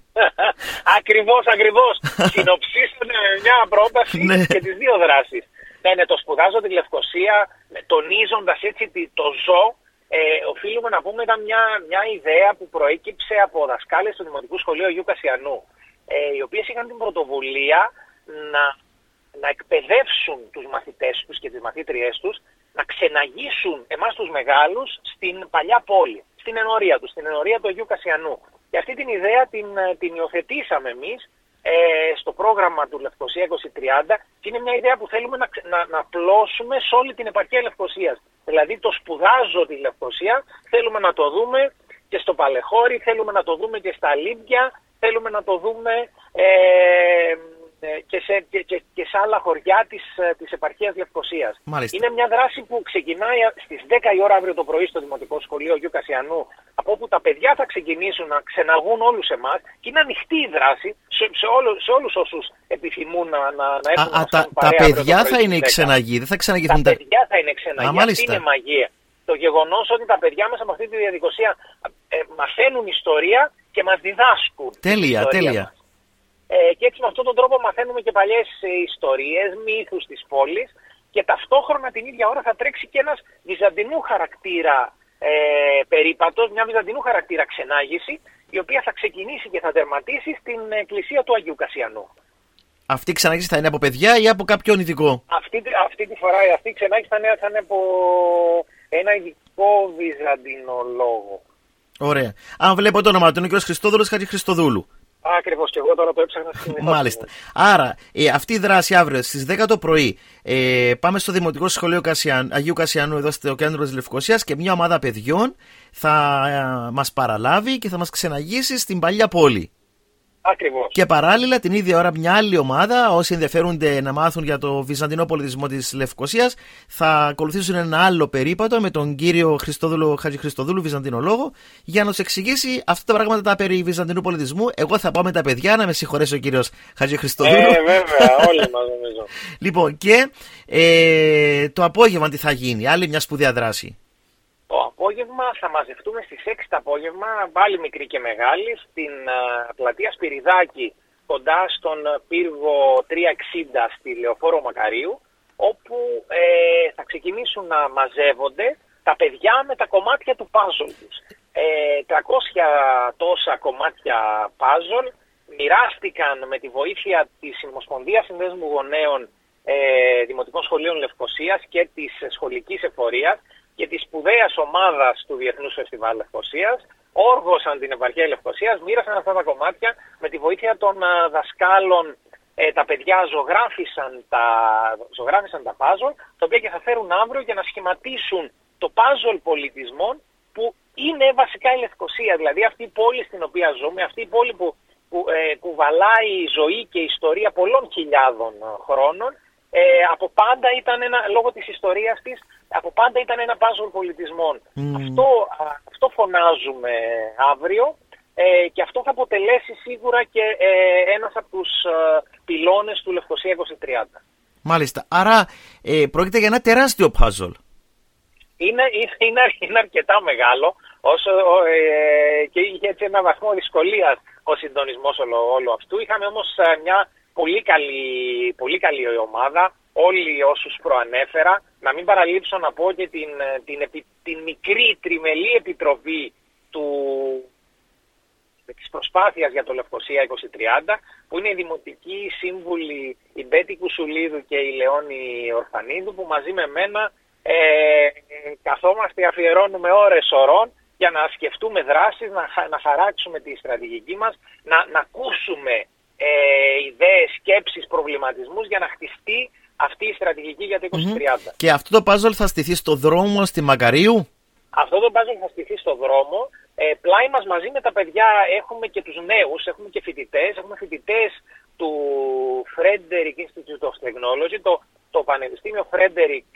Ακριβώς, ακριβώς. Συνοψίσαμε μια πρόταση και τις δύο δράσεις. Ναι, ναι, το σπουδάζω τη Λευκωσία, τονίζοντας έτσι το ζω. Ε, οφείλουμε να πούμε, ήταν μια, μια ιδέα που προέκυψε από δασκάλες του Δημοτικού Σχολείου Αγίου Κασιανού, ε, οι οποίες είχαν την πρωτοβουλία να, να εκπαιδεύσουν τους μαθητές τους και τις μαθήτριές τους, να ξεναγήσουν εμάς τους μεγάλους στην παλιά πόλη, στην ενορία τους, στην ενορία του Αγίου Κασιανού. Και αυτή την ιδέα την, την υιοθετήσαμε εμείς ε, στο πρόγραμμα του Λευκωσία είκοσι τριάντα και είναι μια ιδέα που θέλουμε να, να, να πλώσουμε σε όλη την επαρχία Λευκωσίας. Δηλαδή το σπουδάζω τη Λευκωσία, θέλουμε να το δούμε και στο Παλεχώρι, θέλουμε να το δούμε και στα Λίμπια, θέλουμε να το δούμε ε, και, σε, και, και, και σε άλλα χωριά της, της επαρχίας Λευκωσίας. Μάλιστα. Είναι μια δράση που ξεκινάει στις δέκα η ώρα αύριο το πρωί στο Δημοτικό Σχολείο Αγίου Κασιανού, από όπου τα παιδιά θα ξεκινήσουν να ξεναγούν όλους εμάς και είναι ανοιχτή η δράση σε, σε, όλους, σε όλους όσους επιθυμούν να, να, να έχουν Α, να τα, τα παιδιά θα είναι οι δέκα. ξεναγοί, δεν θα ξεναγηθούν τα παιδιά θα είναι ξεναγοί. Αυτή είναι μαγεία. Το γεγονός ότι τα παιδιά μέσα από αυτή τη διαδικασία ε, μαθαίνουν ιστορία και μας διδάσκουν. Τέλεια, τέλεια. Μας. Ε, και έτσι με αυτόν τον τρόπο μαθαίνουμε και παλιές ε, ιστορίες, μύθους της πόλης και ταυτόχρονα την ίδια ώρα θα τρέξει και ένας βυζαντινού χαρακτήρα ε, περίπατος, μια βυζαντινού χαρακτήρα ξενάγηση, η οποία θα ξεκινήσει και θα τερματίσει στην εκκλησία του Αγίου Κασιανού. Αυτή η ξενάγηση θα είναι από παιδιά ή από κάποιον ειδικό? Αυτή, αυτή τη φορά αυτή η ξενάγηση θα είναι, θα είναι από ένα ελληνικό βυζαντινολόγο. Ωραία. Αν βλέπω το όνομα του, είναι ο κ. Χριστόδουλος Χατζηχριστοδούλου. Ακριβώς, και εγώ τώρα το έψαχνα στην Μάλιστα. Άρα, ε, αυτή η δράση αύριο στις δέκα το πρωί ε, πάμε στο Δημοτικό Σχολείο Κασιαν, Αγίου Κασιανού, εδώ στο κέντρο της Λευκωσίας, και μια ομάδα παιδιών θα ε, μας παραλάβει και θα μας ξεναγήσει στην παλιά πόλη. Ακριβώς. Και παράλληλα την ίδια ώρα μια άλλη ομάδα, όσοι ενδιαφέρονται να μάθουν για το βυζαντινό πολιτισμό της Λευκωσίας, θα ακολουθήσουν ένα άλλο περίπατο με τον κύριο Χριστόδουλο Χατζηχριστοδούλου, βυζαντινολόγο, για να τους εξηγήσει αυτά τα πράγματα τα περί βυζαντινού πολιτισμού. Εγώ θα πάω με τα παιδιά, να με συγχωρέσει ο κύριος Χατζηχριστοδούλου. Ε, βέβαια, όλοι μας νομίζω. Λοιπόν, και ε, το απόγευμα τι θα γίνει, άλλη μια σπουδαία δράση. Το απόγευμα θα μαζευτούμε στις έξι το απόγευμα, πάλι μικρή και μεγάλη, στην uh, πλατεία Σπυριδάκη, κοντά στον πύργο τριακόσια εξήντα στη Λεωφόρο Μακαρίου, όπου ε, θα ξεκινήσουν να μαζεύονται τα παιδιά με τα κομμάτια του πάζολ τους. Ε, τριακόσια τόσα κομμάτια πάζολ μοιράστηκαν με τη βοήθεια της Ομοσπονδίας Συνδέσμου Γονέων ε, Δημοτικών Σχολείων Λευκωσίας και της Σχολικής Εφορίας και της σπουδαίας ομάδας του Διεθνούς Φεστιβάλ Λευκωσίας, όργωσαν την επαρχία Λευκωσίας, μοίρασαν αυτά τα κομμάτια με τη βοήθεια των α, δασκάλων. Ε, τα παιδιά ζωγράφισαν τα, ζωγράφισαν τα πάζολ, τα οποία και θα φέρουν αύριο για να σχηματίσουν το πάζολ πολιτισμών που είναι βασικά η Λευκωσία, δηλαδή αυτή η πόλη στην οποία ζούμε, αυτή η πόλη που, που ε, κουβαλάει η ζωή και η ιστορία πολλών χιλιάδων χρόνων. Ε, από πάντα ήταν ένα, λόγω της ιστορίας της, από πάντα ήταν ένα πάζολ πολιτισμών. Mm. Αυτό, αυτό φωνάζουμε αύριο ε, και αυτό θα αποτελέσει σίγουρα και ε, ένας από τους ε, πυλώνες του Λευκωσία είκοσι τριάντα. Μάλιστα. Άρα ε, πρόκειται για ένα τεράστιο πάζολ. Είναι, είναι, είναι αρκετά μεγάλο όσο, ε, και είχε έτσι ένα βαθμό δυσκολίας ο συντονισμός όλο, όλο αυτού. Είχαμε όμως ε, μια Πολύ καλή, πολύ καλή ομάδα, όλοι όσους προανέφερα. Να μην παραλείψω να πω και την, την, την, την μικρή τριμελή επιτροπή του, της προσπάθειας για το Λευκωσία είκοσι τριάντα, που είναι η Δημοτική Σύμβουλη η Μπέτη Κουσουλίδου και η Λεόνη Ορφανίδου, που μαζί με μένα ε, καθόμαστε, αφιερώνουμε ώρες ωρών για να σκεφτούμε δράσεις, να, να χαράξουμε τη στρατηγική μας, να, να ακούσουμε Ε, ιδέες, σκέψεις, προβληματισμούς για να χτιστεί αυτή η στρατηγική για το είκοσι τριάντα. Mm-hmm. Και αυτό το πάζολ θα στηθεί στο δρόμο στη Μακαρίου? Αυτό το πάζολ θα στηθεί στο δρόμο. Ε, πλάι μας μαζί με τα παιδιά έχουμε και τους νέους, έχουμε και φοιτητές, έχουμε φοιτητές του Frederick Institute of Technology, το, το Πανεπιστήμιο Frederick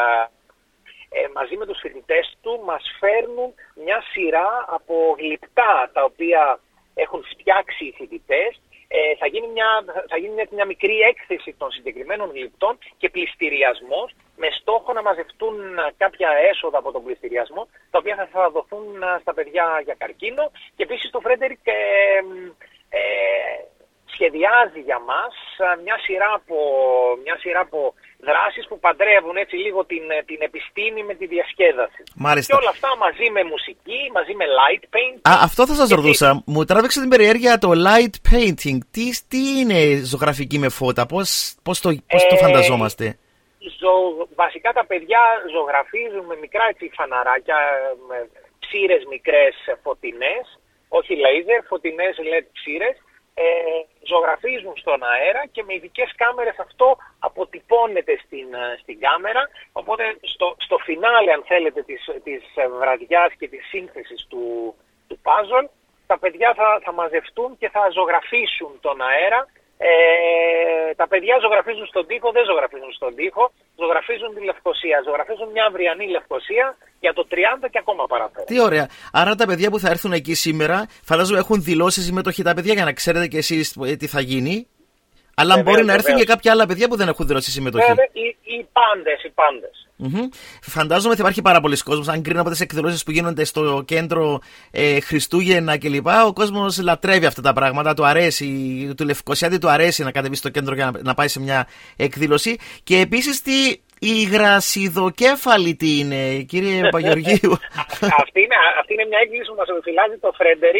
ε, μαζί με τους φοιτητές του μας φέρνουν μια σειρά από γλυπτά τα οποία έχουν φτιάξει οι φοιτητές. Ε, θα, γίνει μια, θα γίνει μια μικρή έκθεση των συγκεκριμένων γλυπτών και πληστηριασμός με στόχο να μαζευτούν κάποια έσοδα από τον πληστηριασμό, τα οποία θα, θα δοθούν στα παιδιά για καρκίνο. Και επίσης το Φρέντερικ ε, ε, σχεδιάζει για μας μια σειρά από, μια σειρά από δράσεις που παντρεύουν έτσι λίγο την, την επιστήμη με τη διασκέδαση. Μάλιστα. Και όλα αυτά μαζί με μουσική, μαζί με light painting. Α, αυτό θα σας ρωτούσα. Τι... Μου τράβηξε την περιέργεια το light painting. Τι, τι είναι ζωγραφική με φώτα, πώς, πώς, το, πώς ε, το φανταζόμαστε? Ζω, βασικά τα παιδιά ζωγραφίζουν με μικρά έτσι, φαναράκια, με ψήρες μικρές φωτεινές, όχι λέιζερ, φωτεινές ελ ι ντι ψήρες. Ε, ζωγραφίζουν στον αέρα και με ειδικές κάμερες αυτό αποτυπώνεται στην, στην κάμερα, οπότε στο, στο φινάλε αν θέλετε της, της βραδιάς και της σύνθεσης του, του puzzle, τα παιδιά θα, θα μαζευτούν και θα ζωγραφίσουν τον αέρα. Ε, τα παιδιά ζωγραφίζουν στον τοίχο, δεν ζωγραφίζουν στον τοίχο, ζωγραφίζουν τη Λευκωσία, ζωγραφίζουν μια αυριανή Λευκωσία για το τριάντα και ακόμα παραπέρα. Τι ωραία. Άρα τα παιδιά που θα έρθουν εκεί σήμερα, φαντάζομαι έχουν δηλώσει συμμετοχή τα παιδιά για να ξέρετε και εσείς τι θα γίνει. Αλλά βεβαίως, μπορεί να έρθουν βεβαίως. Και κάποια άλλα παιδιά που δεν έχουν δηλώσει συμμετοχή. Βέβαια, οι, οι πάντες, οι πάντες. Mm-hmm. Φαντάζομαι ότι υπάρχει πάρα πολλοί κόσμος. Αν κρίνω από τις εκδηλώσεις που γίνονται στο κέντρο ε, Χριστούγεννα κλπ., ο κόσμος λατρεύει αυτά τα πράγματα. Του αρέσει, του Λευκωσιάτη του αρέσει να κατεβεί στο κέντρο για να, να πάει σε μια εκδήλωση. Και επίσης τι. Η γρασιδοκέφαλη τι είναι, κύριε Παγεωργίου? αυτή, είναι, αυτή είναι μια έκκληση που μας επιφυλάζει το Φρέντερικ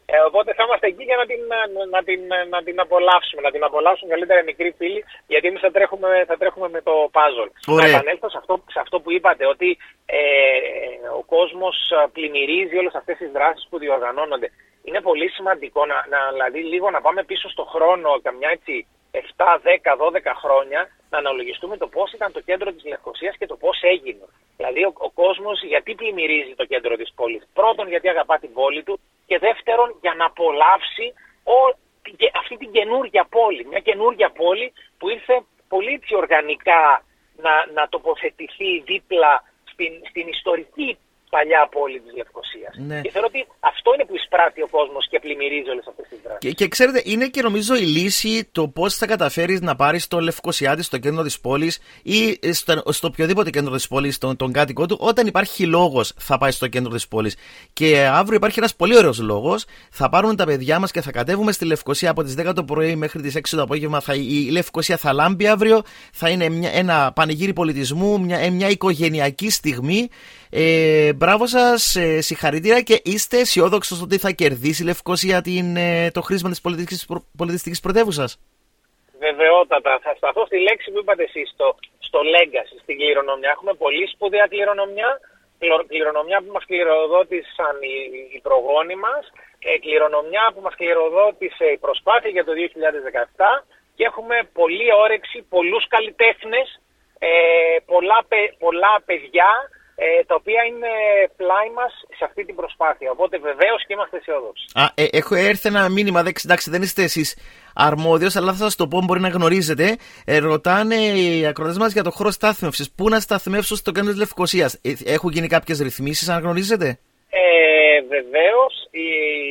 Ε, οπότε θα είμαστε εκεί για να την, να, την, να την απολαύσουμε, να την απολαύσουν καλύτερα οι μικροί φίλοι, γιατί εμείς θα τρέχουμε, θα τρέχουμε με το puzzle. Να επανέλθω σε αυτό, σε αυτό που είπατε, ότι ε, ο κόσμος πλημμυρίζει όλες αυτές τις δράσεις που διοργανώνονται. Είναι πολύ σημαντικό να, να, δηλαδή, λίγο να πάμε πίσω στο χρόνο, καμιά έτσι επτά, δέκα, δώδεκα χρόνια, να αναλογιστούμε το πώς ήταν το κέντρο της Λευκωσίας και το πώς έγινε. Δηλαδή ο, ο κόσμος γιατί πλημμυρίζει το κέντρο της πόλης? Πρώτον, γιατί αγαπά την πόλη του, και δεύτερον, για να απολαύσει ο, αυτή την καινούργια πόλη. Μια καινούργια πόλη που ήρθε πολύ πιο οργανικά να, να τοποθετηθεί δίπλα στην, στην ιστορική παλιά πόλη της Λευκωσίας. Ναι. Και θεωρώ ότι αυτό είναι που εισπράττει ο κόσμος και πλημμυρίζει όλες αυτές τις δράσεις. Και, και ξέρετε, είναι και νομίζω η λύση το πώς θα καταφέρεις να πάρεις το Λευκωσιάτη στο κέντρο της πόλης ή στο, στο οποιοδήποτε κέντρο της πόλης, τον, τον κάτοικό του. Όταν υπάρχει λόγος, θα πάει στο κέντρο της πόλης. Και αύριο υπάρχει ένας πολύ ωραίος λόγος. Θα πάρουν τα παιδιά μας και θα κατέβουμε στη Λευκωσία από τις δέκα το πρωί μέχρι τις έξι το απόγευμα. Θα, η Λευκωσία θα λάμπει αύριο. Θα είναι μια, ένα πανηγύρι πολιτισμού, μια, μια οικογενειακή στιγμή. Ε, μπράβο σας, ε, συγχαρητήρια, και είστε αισιόδοξος ότι θα κερδίσει η Λευκωσία την, ε, το χρήσμα της πολιτιστικής, πολιτιστικής πρωτεύουσας? Βεβαιότατα. Θα σταθώ στη λέξη που είπατε εσείς, στο, στο legacy, στην κληρονομιά. Έχουμε πολύ σπουδαία κληρονομιά, κληρονομιά που μας κληροδότησαν οι, οι προγόνοι μας, ε, κληρονομιά που μας κληροδότησε η προσπάθεια για το δύο χιλιάδες δεκαεπτά, και έχουμε πολλή όρεξη, πολλούς καλλιτέχνες, ε, πολλά, πολλά παιδιά, Ε, τα οποία είναι πλάι μας σε αυτή την προσπάθεια. Οπότε βεβαίως και είμαστε αισιόδοξοι. Α, ε, έχω έρθει ένα μήνυμα, εντάξει, δεν είστε εσείς αρμόδιος, αλλά θα σας το πω, μπορεί να γνωρίζετε. Ε, ρωτάνε οι ακροατές μας για το χώρο στάθμευσης. Πού να σταθμεύσουν στο κέντρο της Λευκωσίας? Ε, έχουν γίνει κάποιες ρυθμίσεις, αν γνωρίζετε? Ε, βεβαίως, οι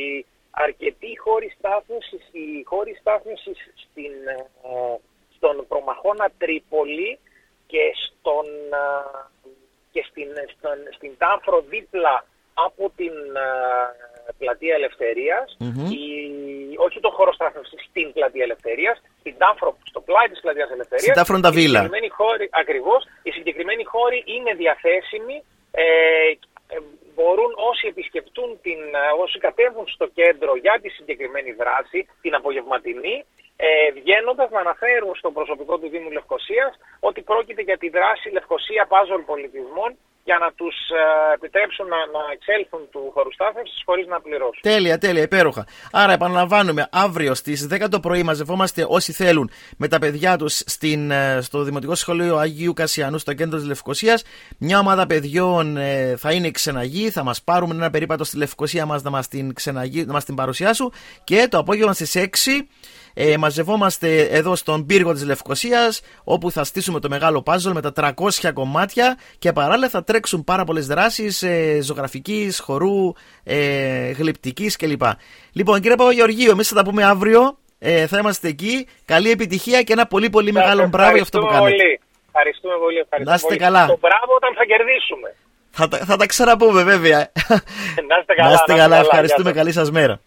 αρκετοί χώροι στάθμευσης, οι χώροι στάθμευσης στην, ε, στον Προμαχώνα Τρίπολη και στον... Ε, και στην, στην, στην Τάφρο δίπλα από την uh, Πλατεία Ελευθερίας, mm-hmm. η, όχι το χώρο στάθμευσης στην Πλατεία Ελευθερίας, στην Τάφρο, στο πλάι της Πλατείας Ελευθερίας. Στην Τάφρο τα Βίλα. Ακριβώς, οι συγκεκριμένοι χώροι είναι διαθέσιμοι, ε, ε, μπορούν όσοι επισκεφτούν, την, όσοι κατέβουν στο κέντρο για τη συγκεκριμένη δράση, την απογευματινή, Ε, βγαίνοντας να αναφέρουν στο προσωπικό του Δήμου Λευκωσίας ότι πρόκειται για τη δράση Λευκωσία Puzzle Πολιτισμών, για να τους ε, επιτρέψουν να, να εξέλθουν του χώρου στάθμευσης χωρίς να πληρώσουν. Τέλεια, τέλεια, υπέροχα. Άρα επαναλαμβάνουμε, αύριο στις δέκα το πρωί μαζευόμαστε όσοι θέλουν με τα παιδιά τους στην, στο Δημοτικό Σχολείο Αγίου Κασιανού στο κέντρο της Λευκωσίας. Μια ομάδα παιδιών ε, θα είναι ξεναγή, θα μας πάρουν ένα περίπατο στη Λευκωσία μας να μας την, ξεναγή, να μας την παρουσιάσουν, και το απόγευμα στις έξι Ε, μαζευόμαστε εδώ στον πύργο της Λευκωσίας, όπου θα στήσουμε το μεγάλο puzzle με τα τριακόσια κομμάτια, και παράλληλα θα τρέξουν πάρα πολλές δράσεις ε, ζωγραφικής, χορού, ε, γλυπτικής κλπ. Λοιπόν, κύριε Παπαγεωργίου, εμείς θα τα πούμε αύριο, ε, θα είμαστε εκεί. Καλή επιτυχία και ένα πολύ πολύ μεγάλο μπράβο για αυτό που κάνετε. Πολύ. Ευχαριστούμε πολύ. Ευχαριστούμε να είστε πολύ. καλά. Το μπράβο όταν θα κερδίσουμε. Θα, θα τα ξαναπούμε βέβαια. Να είστε καλά. Να είστε καλά. Ευχαριστούμε. Καλή σας μέρα.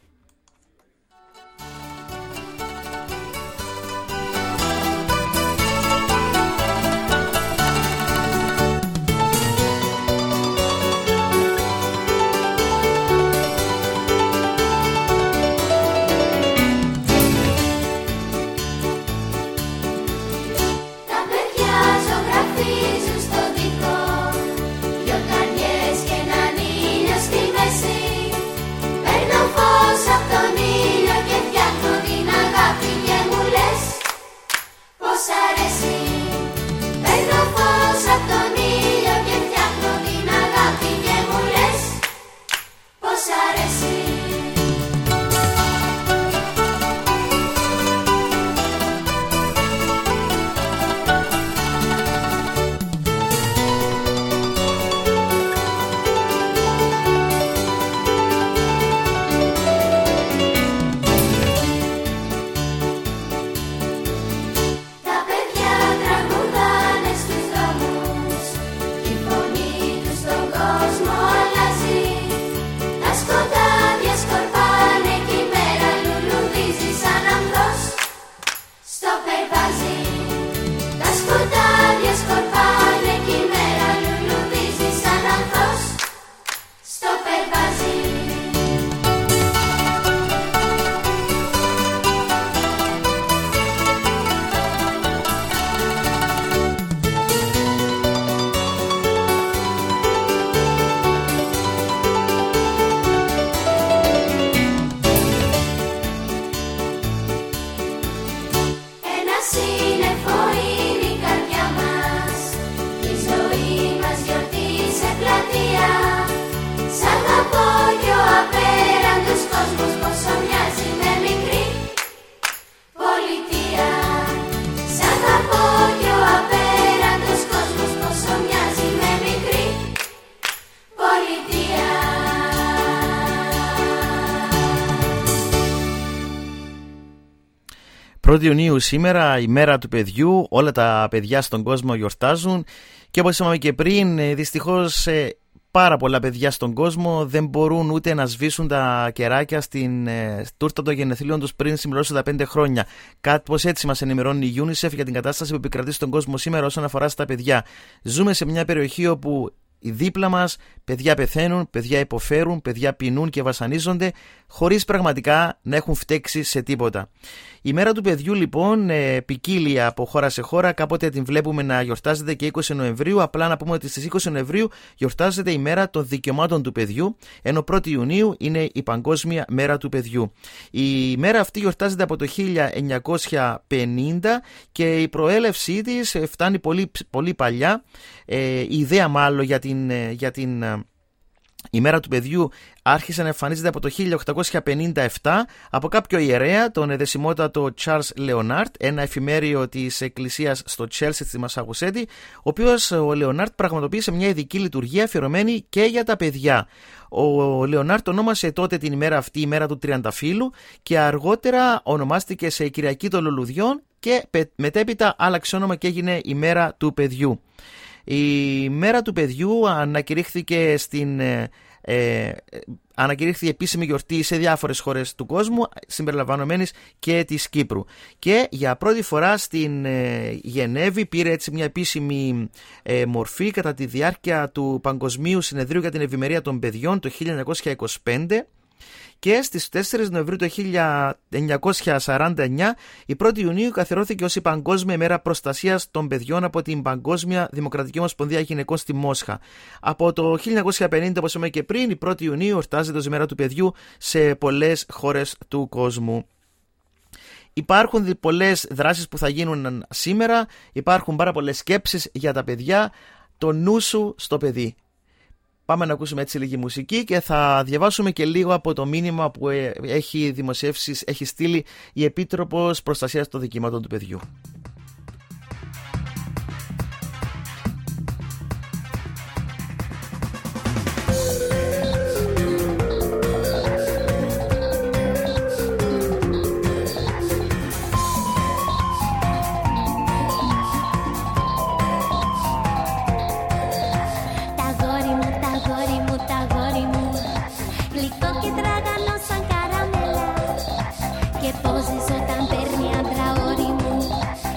Φως σύννεφο είναι η καρδιά μας, η ζωή μας γιορτή σε πλατεία. Σ' αγαπώ κι ο απέραντος κόσμος πόσο μοιάζει με μικρή πολιτεία. Σ' αγαπώ κι ο απέραντος κόσμος πόσο μοιάζει με μικρή πολιτεία. πρώτη Ιουνίου σήμερα, η μέρα του παιδιού, όλα τα παιδιά στον κόσμο γιορτάζουν και όπως είπαμε και πριν, δυστυχώς πάρα πολλά παιδιά στον κόσμο δεν μπορούν ούτε να σβήσουν τα κεράκια στην ε, τούρτα των γενεθλίων τους πριν συμπληρώσουν τα πέντε χρόνια. Κάπως έτσι μας ενημερώνει η UNICEF για την κατάσταση που επικρατεί στον κόσμο σήμερα όσον αφορά στα παιδιά. Ζούμε σε μια περιοχή όπου οι δίπλα μας παιδιά πεθαίνουν, παιδιά υποφέρουν, παιδιά πεινούν και βασανίζονται χωρίς πραγματικά να έχουν φταίξει σε τίποτα. Η μέρα του παιδιού λοιπόν ε, ποικίλει από χώρα σε χώρα, κάποτε την βλέπουμε να γιορτάζεται και είκοσι Νοεμβρίου, απλά να πούμε ότι στις είκοσι Νοεμβρίου γιορτάζεται η μέρα των δικαιωμάτων του παιδιού, ενώ πρώτη Ιουνίου είναι η Παγκόσμια Μέρα του Παιδιού. Η μέρα αυτή γιορτάζεται από το χίλια εννιακόσια πενήντα και η προέλευσή της φτάνει πολύ, πολύ παλιά. Ε, η ιδέα μάλλον για την, για την η μέρα του παιδιού άρχισε να εμφανίζεται από το χίλια οκτακόσια πενήντα επτά από κάποιο ιερέα, τον εδεσιμότατο Charles Leonard, ένα εφημέριο της εκκλησίας στο Τσέλσι στη Μασαχουσέτη, ο οποίος ο Leonard πραγματοποίησε μια ειδική λειτουργία αφιερωμένη και για τα παιδιά. Ο Leonard ονόμασε τότε την ημέρα αυτή η μέρα του Τριανταφύλου και αργότερα ονομάστηκε σε Κυριακή των Λουλουδιών και μετέπειτα άλλαξε όνομα και έγινε η μέρα του παιδιού. Η μέρα του παιδιού ανακηρύχθηκε στην ε, ε, ανακηρύχθηκε επίσημη γιορτή σε διάφορες χώρες του κόσμου, συμπεριλαμβανομένης και της Κύπρου. Και για πρώτη φορά στην ε, Γενέβη πήρε έτσι μια επίσημη ε, μορφή κατά τη διάρκεια του Παγκοσμίου Συνεδρίου για την Ευημερία των Παιδιών το χίλια εννιακόσια είκοσι πέντε. Και στις τέσσερις Νοεμβρίου του χίλια εννιακόσια σαράντα εννιά η πρώτη Ιουνίου καθιερώθηκε ως η Παγκόσμια Μέρα Προστασίας των Παιδιών από την Παγκόσμια Δημοκρατική Ομοσπονδία Γυναικών στη Μόσχα. Από το χίλια εννιακόσια πενήντα, όπως είπαμε και πριν, η πρώτη Ιουνίου εορτάζεται ως η Μέρα του Παιδιού σε πολλές χώρες του κόσμου. Υπάρχουν πολλές δράσεις που θα γίνουν σήμερα, υπάρχουν πάρα πολλές σκέψεις για τα παιδιά. Το νου σου στο παιδί. Πάμε να ακούσουμε έτσι λίγη μουσική και θα διαβάσουμε και λίγο από το μήνυμα που έχει δημοσιεύσει, έχει στείλει η Επίτροπος Προστασίας των Δικαιωμάτων του Παιδιού. Πόζεις όταν παίρνει άντρα όρη μου.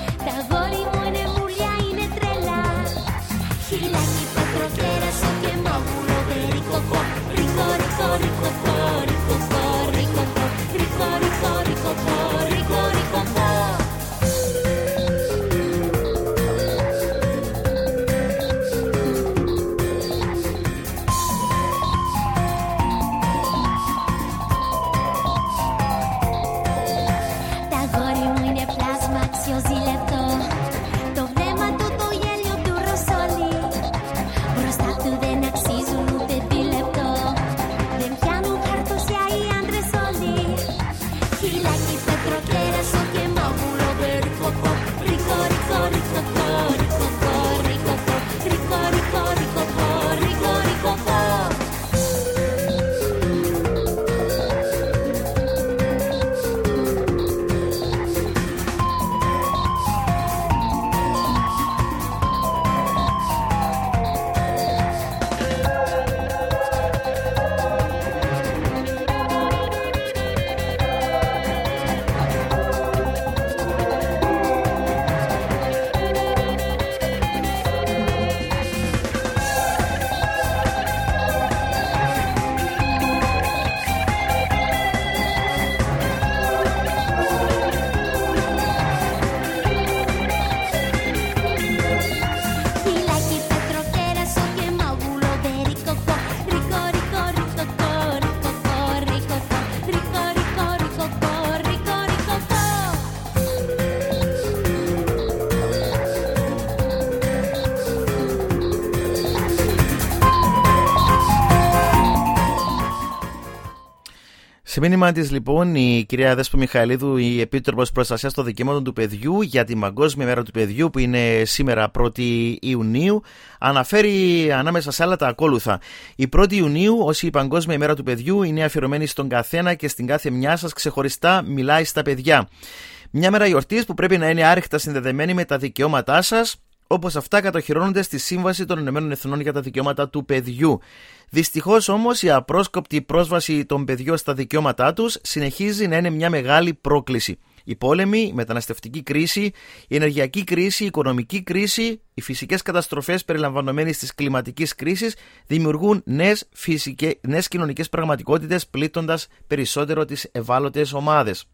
Σε μήνυμα της λοιπόν η κυρία Δέσπο Μιχαηλίδου, η Επίτροπος Προστασίας των Δικαιωμάτων του Παιδιού για τη Παγκόσμια Μέρα του Παιδιού που είναι σήμερα πρώτη Ιουνίου, αναφέρει ανάμεσα σε άλλα τα ακόλουθα. Η πρώτη Ιουνίου ως η Παγκόσμια Μέρα του Παιδιού είναι αφιερωμένη στον καθένα και στην κάθε μια σας ξεχωριστά μιλάει στα παιδιά. Μια μέρα γιορτής που πρέπει να είναι άρρηκτα συνδεδεμένη με τα δικαιώματά σας, όπως αυτά κατοχυρώνονται στη Σύμβαση των Ηνωμένων Εθνών για τα Δικαιώματα του Παιδιού. Δυστυχώς όμως η απρόσκοπτη πρόσβαση των παιδιών στα δικαιώματά τους συνεχίζει να είναι μια μεγάλη πρόκληση. Οι πόλεμοι, η μεταναστευτική κρίση, η ενεργειακή κρίση, η οικονομική κρίση, οι φυσικές καταστροφές περιλαμβανομένης της κλιματικής κρίσης δημιουργούν νέες, φυσικές, νέες κοινωνικές πραγματικότητες, πλήττοντας περισσότερο τις ευάλωτες ομάδες.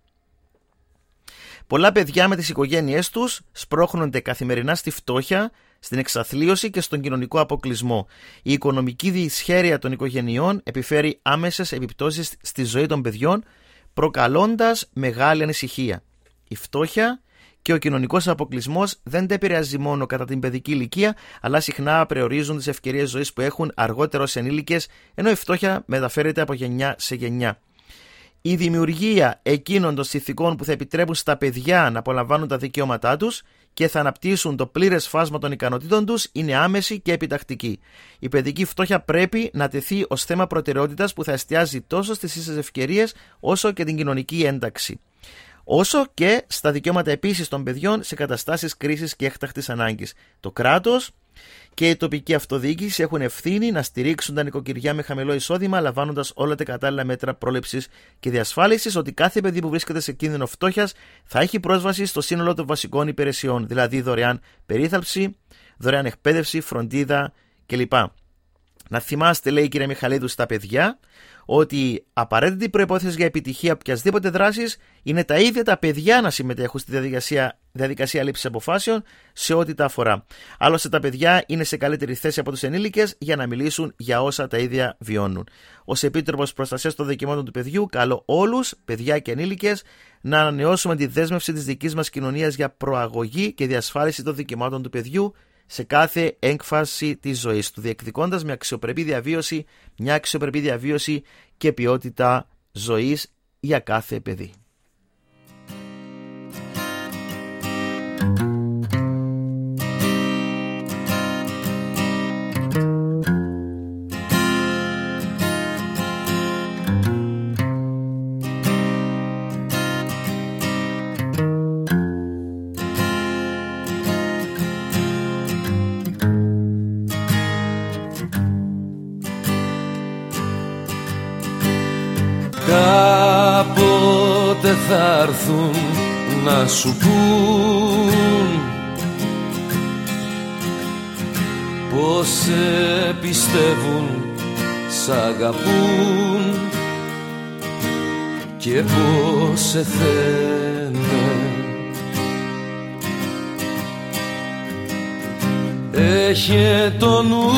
Πολλά παιδιά με τις οικογένειές τους σπρώχνονται καθημερινά στη φτώχεια, στην εξαθλίωση και στον κοινωνικό αποκλεισμό. Η οικονομική δυσχέρεια των οικογενειών επιφέρει άμεσες επιπτώσεις στη ζωή των παιδιών, προκαλώντας μεγάλη ανησυχία. Η φτώχεια και ο κοινωνικός αποκλεισμός δεν τα επηρεάζει μόνο κατά την παιδική ηλικία, αλλά συχνά περιορίζουν τις ευκαιρίες ζωής που έχουν αργότερα ως ενήλικες, ενώ η φτώχεια μεταφέρεται από γενιά σε γενιά. Η δημιουργία εκείνων των συνθηκών που θα επιτρέπουν στα παιδιά να απολαμβάνουν τα δικαιώματά τους και θα αναπτύσσουν το πλήρες φάσμα των ικανοτήτων τους είναι άμεση και επιτακτική. Η παιδική φτώχεια πρέπει να τεθεί ως θέμα προτεραιότητας που θα εστιάζει τόσο στις ίσες ευκαιρίες όσο και την κοινωνική ένταξη. Όσο και στα δικαιώματα επίσης των παιδιών σε καταστάσεις κρίσης και έκτακτης ανάγκης. Το κράτος και η τοπική αυτοδιοίκηση έχουν ευθύνη να στηρίξουν τα νοικοκυριά με χαμηλό εισόδημα, λαμβάνοντας όλα τα κατάλληλα μέτρα πρόληψης και διασφάλισης ότι κάθε παιδί που βρίσκεται σε κίνδυνο φτώχειας θα έχει πρόσβαση στο σύνολο των βασικών υπηρεσιών, δηλαδή δωρεάν περίθαλψη, δωρεάν εκπαίδευση, φροντίδα κλπ. Να θυμάστε, λέει η κυρία Μιχαηλίδου, στα παιδιά ότι απαραίτητη προϋπόθεση για επιτυχία οποιασδήποτε δράσης είναι τα ίδια τα παιδιά να συμμετέχουν στη διαδικασία, διαδικασία λήψης αποφάσεων σε ό,τι τα αφορά. Άλλωστε, τα παιδιά είναι σε καλύτερη θέση από τους ενήλικες για να μιλήσουν για όσα τα ίδια βιώνουν. Ως Επίτροπος Προστασίας των Δικαιωμάτων του Παιδιού, καλώ όλους, παιδιά και ενήλικες, να ανανεώσουμε τη δέσμευση της δικής μας κοινωνίας για προαγωγή και διασφάλιση των δικαιωμάτων του παιδιού σε κάθε έκφαση της ζωής του, διεκδικώντας μια αξιοπρεπή διαβίωση, μια αξιοπρεπή διαβίωση και ποιότητα ζωής για κάθε παιδί. Κάποτε θα έρθουν να σου πουν πως σε πιστεύουν, σ' αγαπούν και πως σε θένε. Έχε το νου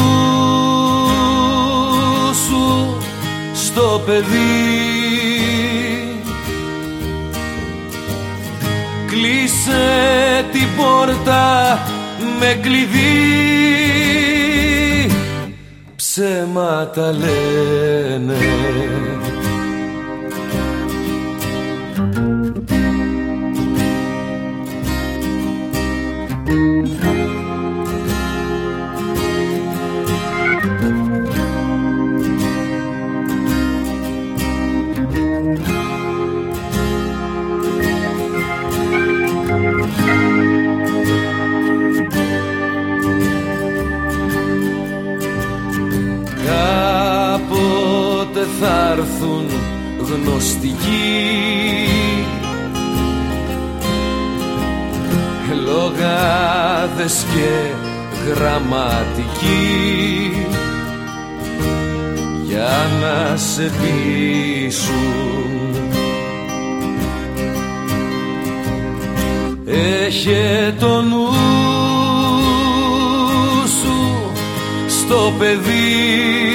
σου στο παιδί, κλείσε την πόρτα με κλειδί, ψέματα λένε. Θα έρθουν γνωστικοί, λογάδες και γραμματικοί, για να σε πείσουν. Έχε το νου σου στο παιδί,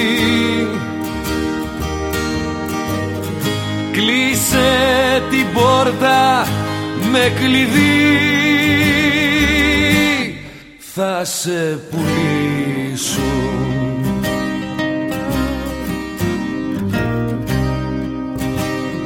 κλείσε την πόρτα με κλειδί, θα σε πουλήσουν.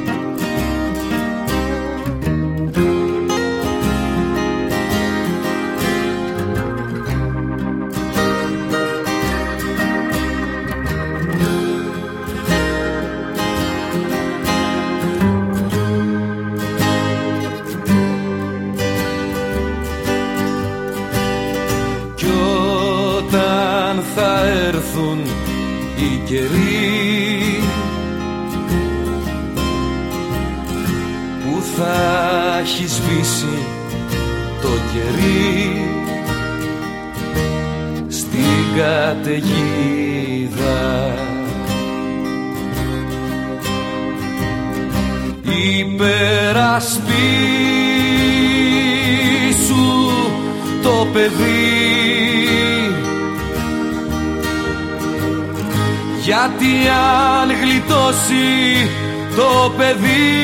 έρθουν οι καιροί που θα έχει σβήσει το κερί στην καταιγίδα. Υπερασπίσου το παιδί, γιατί αν γλιτώσει το παιδί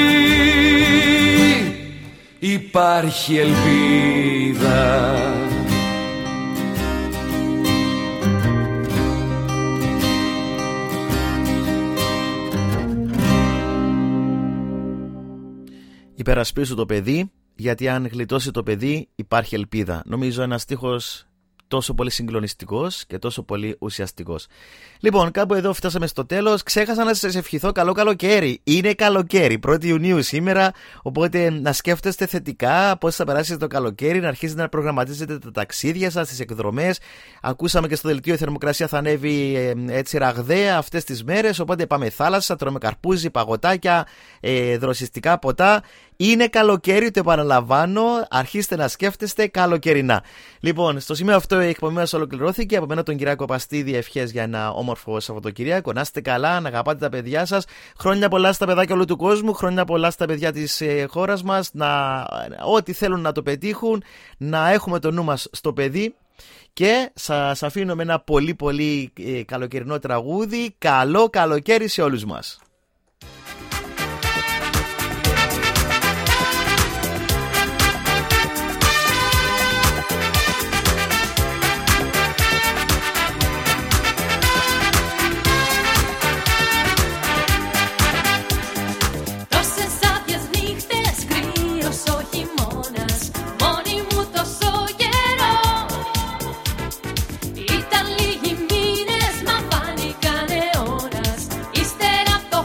υπάρχει ελπίδα. Υπερασπίσου το παιδί, γιατί αν γλιτώσει το παιδί υπάρχει ελπίδα. Νομίζω ένας στίχος τόσο πολύ συγκλονιστικός και τόσο πολύ ουσιαστικός. Λοιπόν, κάπου εδώ φτάσαμε στο τέλος. Ξέχασα να σας ευχηθώ καλό καλοκαίρι. Είναι καλοκαίρι, πρώτη Ιουνίου σήμερα, οπότε να σκέφτεστε θετικά πώς θα περάσετε το καλοκαίρι, να αρχίσετε να προγραμματίζετε τα ταξίδια σας, τις εκδρομές. Ακούσαμε και στο δελτίο η θερμοκρασία θα ανέβει ε, έτσι ραγδαία αυτές τις μέρες, οπότε πάμε θάλασσα, τρώμε καρπούζι, παγωτάκια, ε, δροσιστικά ποτά. Είναι καλοκαίρι, το επαναλαμβάνω. Αρχίστε να σκέφτεστε καλοκαιρινά. Λοιπόν, στο σημείο αυτό η εκπομπή μας ολοκληρώθηκε. Από μένα τον Κυριάκο Παστίδη, ευχές για ένα όμορφο Σαββατοκυριακό. Να είστε καλά, να αγαπάτε τα παιδιά σας. Χρόνια πολλά στα παιδάκια όλου του κόσμου. Χρόνια πολλά στα παιδιά της ε, χώρας μας. Να, ό,τι θέλουν να το πετύχουν. Να έχουμε το νου μας στο παιδί. Και σας αφήνω με ένα πολύ πολύ ε, καλοκαιρινό τραγούδι. Καλό καλοκαίρι σε όλους μας. Ήταν λίγοι μήνες, μα φάνηκαν αιώνας. Ύστερα από το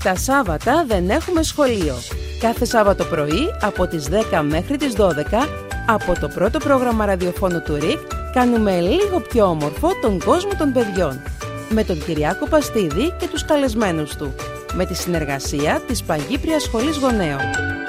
Τα Σάββατα δεν έχουμε σχολείο. Κάθε Σάββατο πρωί από τις δέκα μέχρι τις δώδεκα από το πρώτο πρόγραμμα ραδιοφώνου του ΡΙΚ κάνουμε λίγο πιο όμορφο τον κόσμο των παιδιών. Με τον Κυριάκο Παστίδη και τους καλεσμένους του. Με τη συνεργασία της Παγκύπριας Σχολής Γονέων.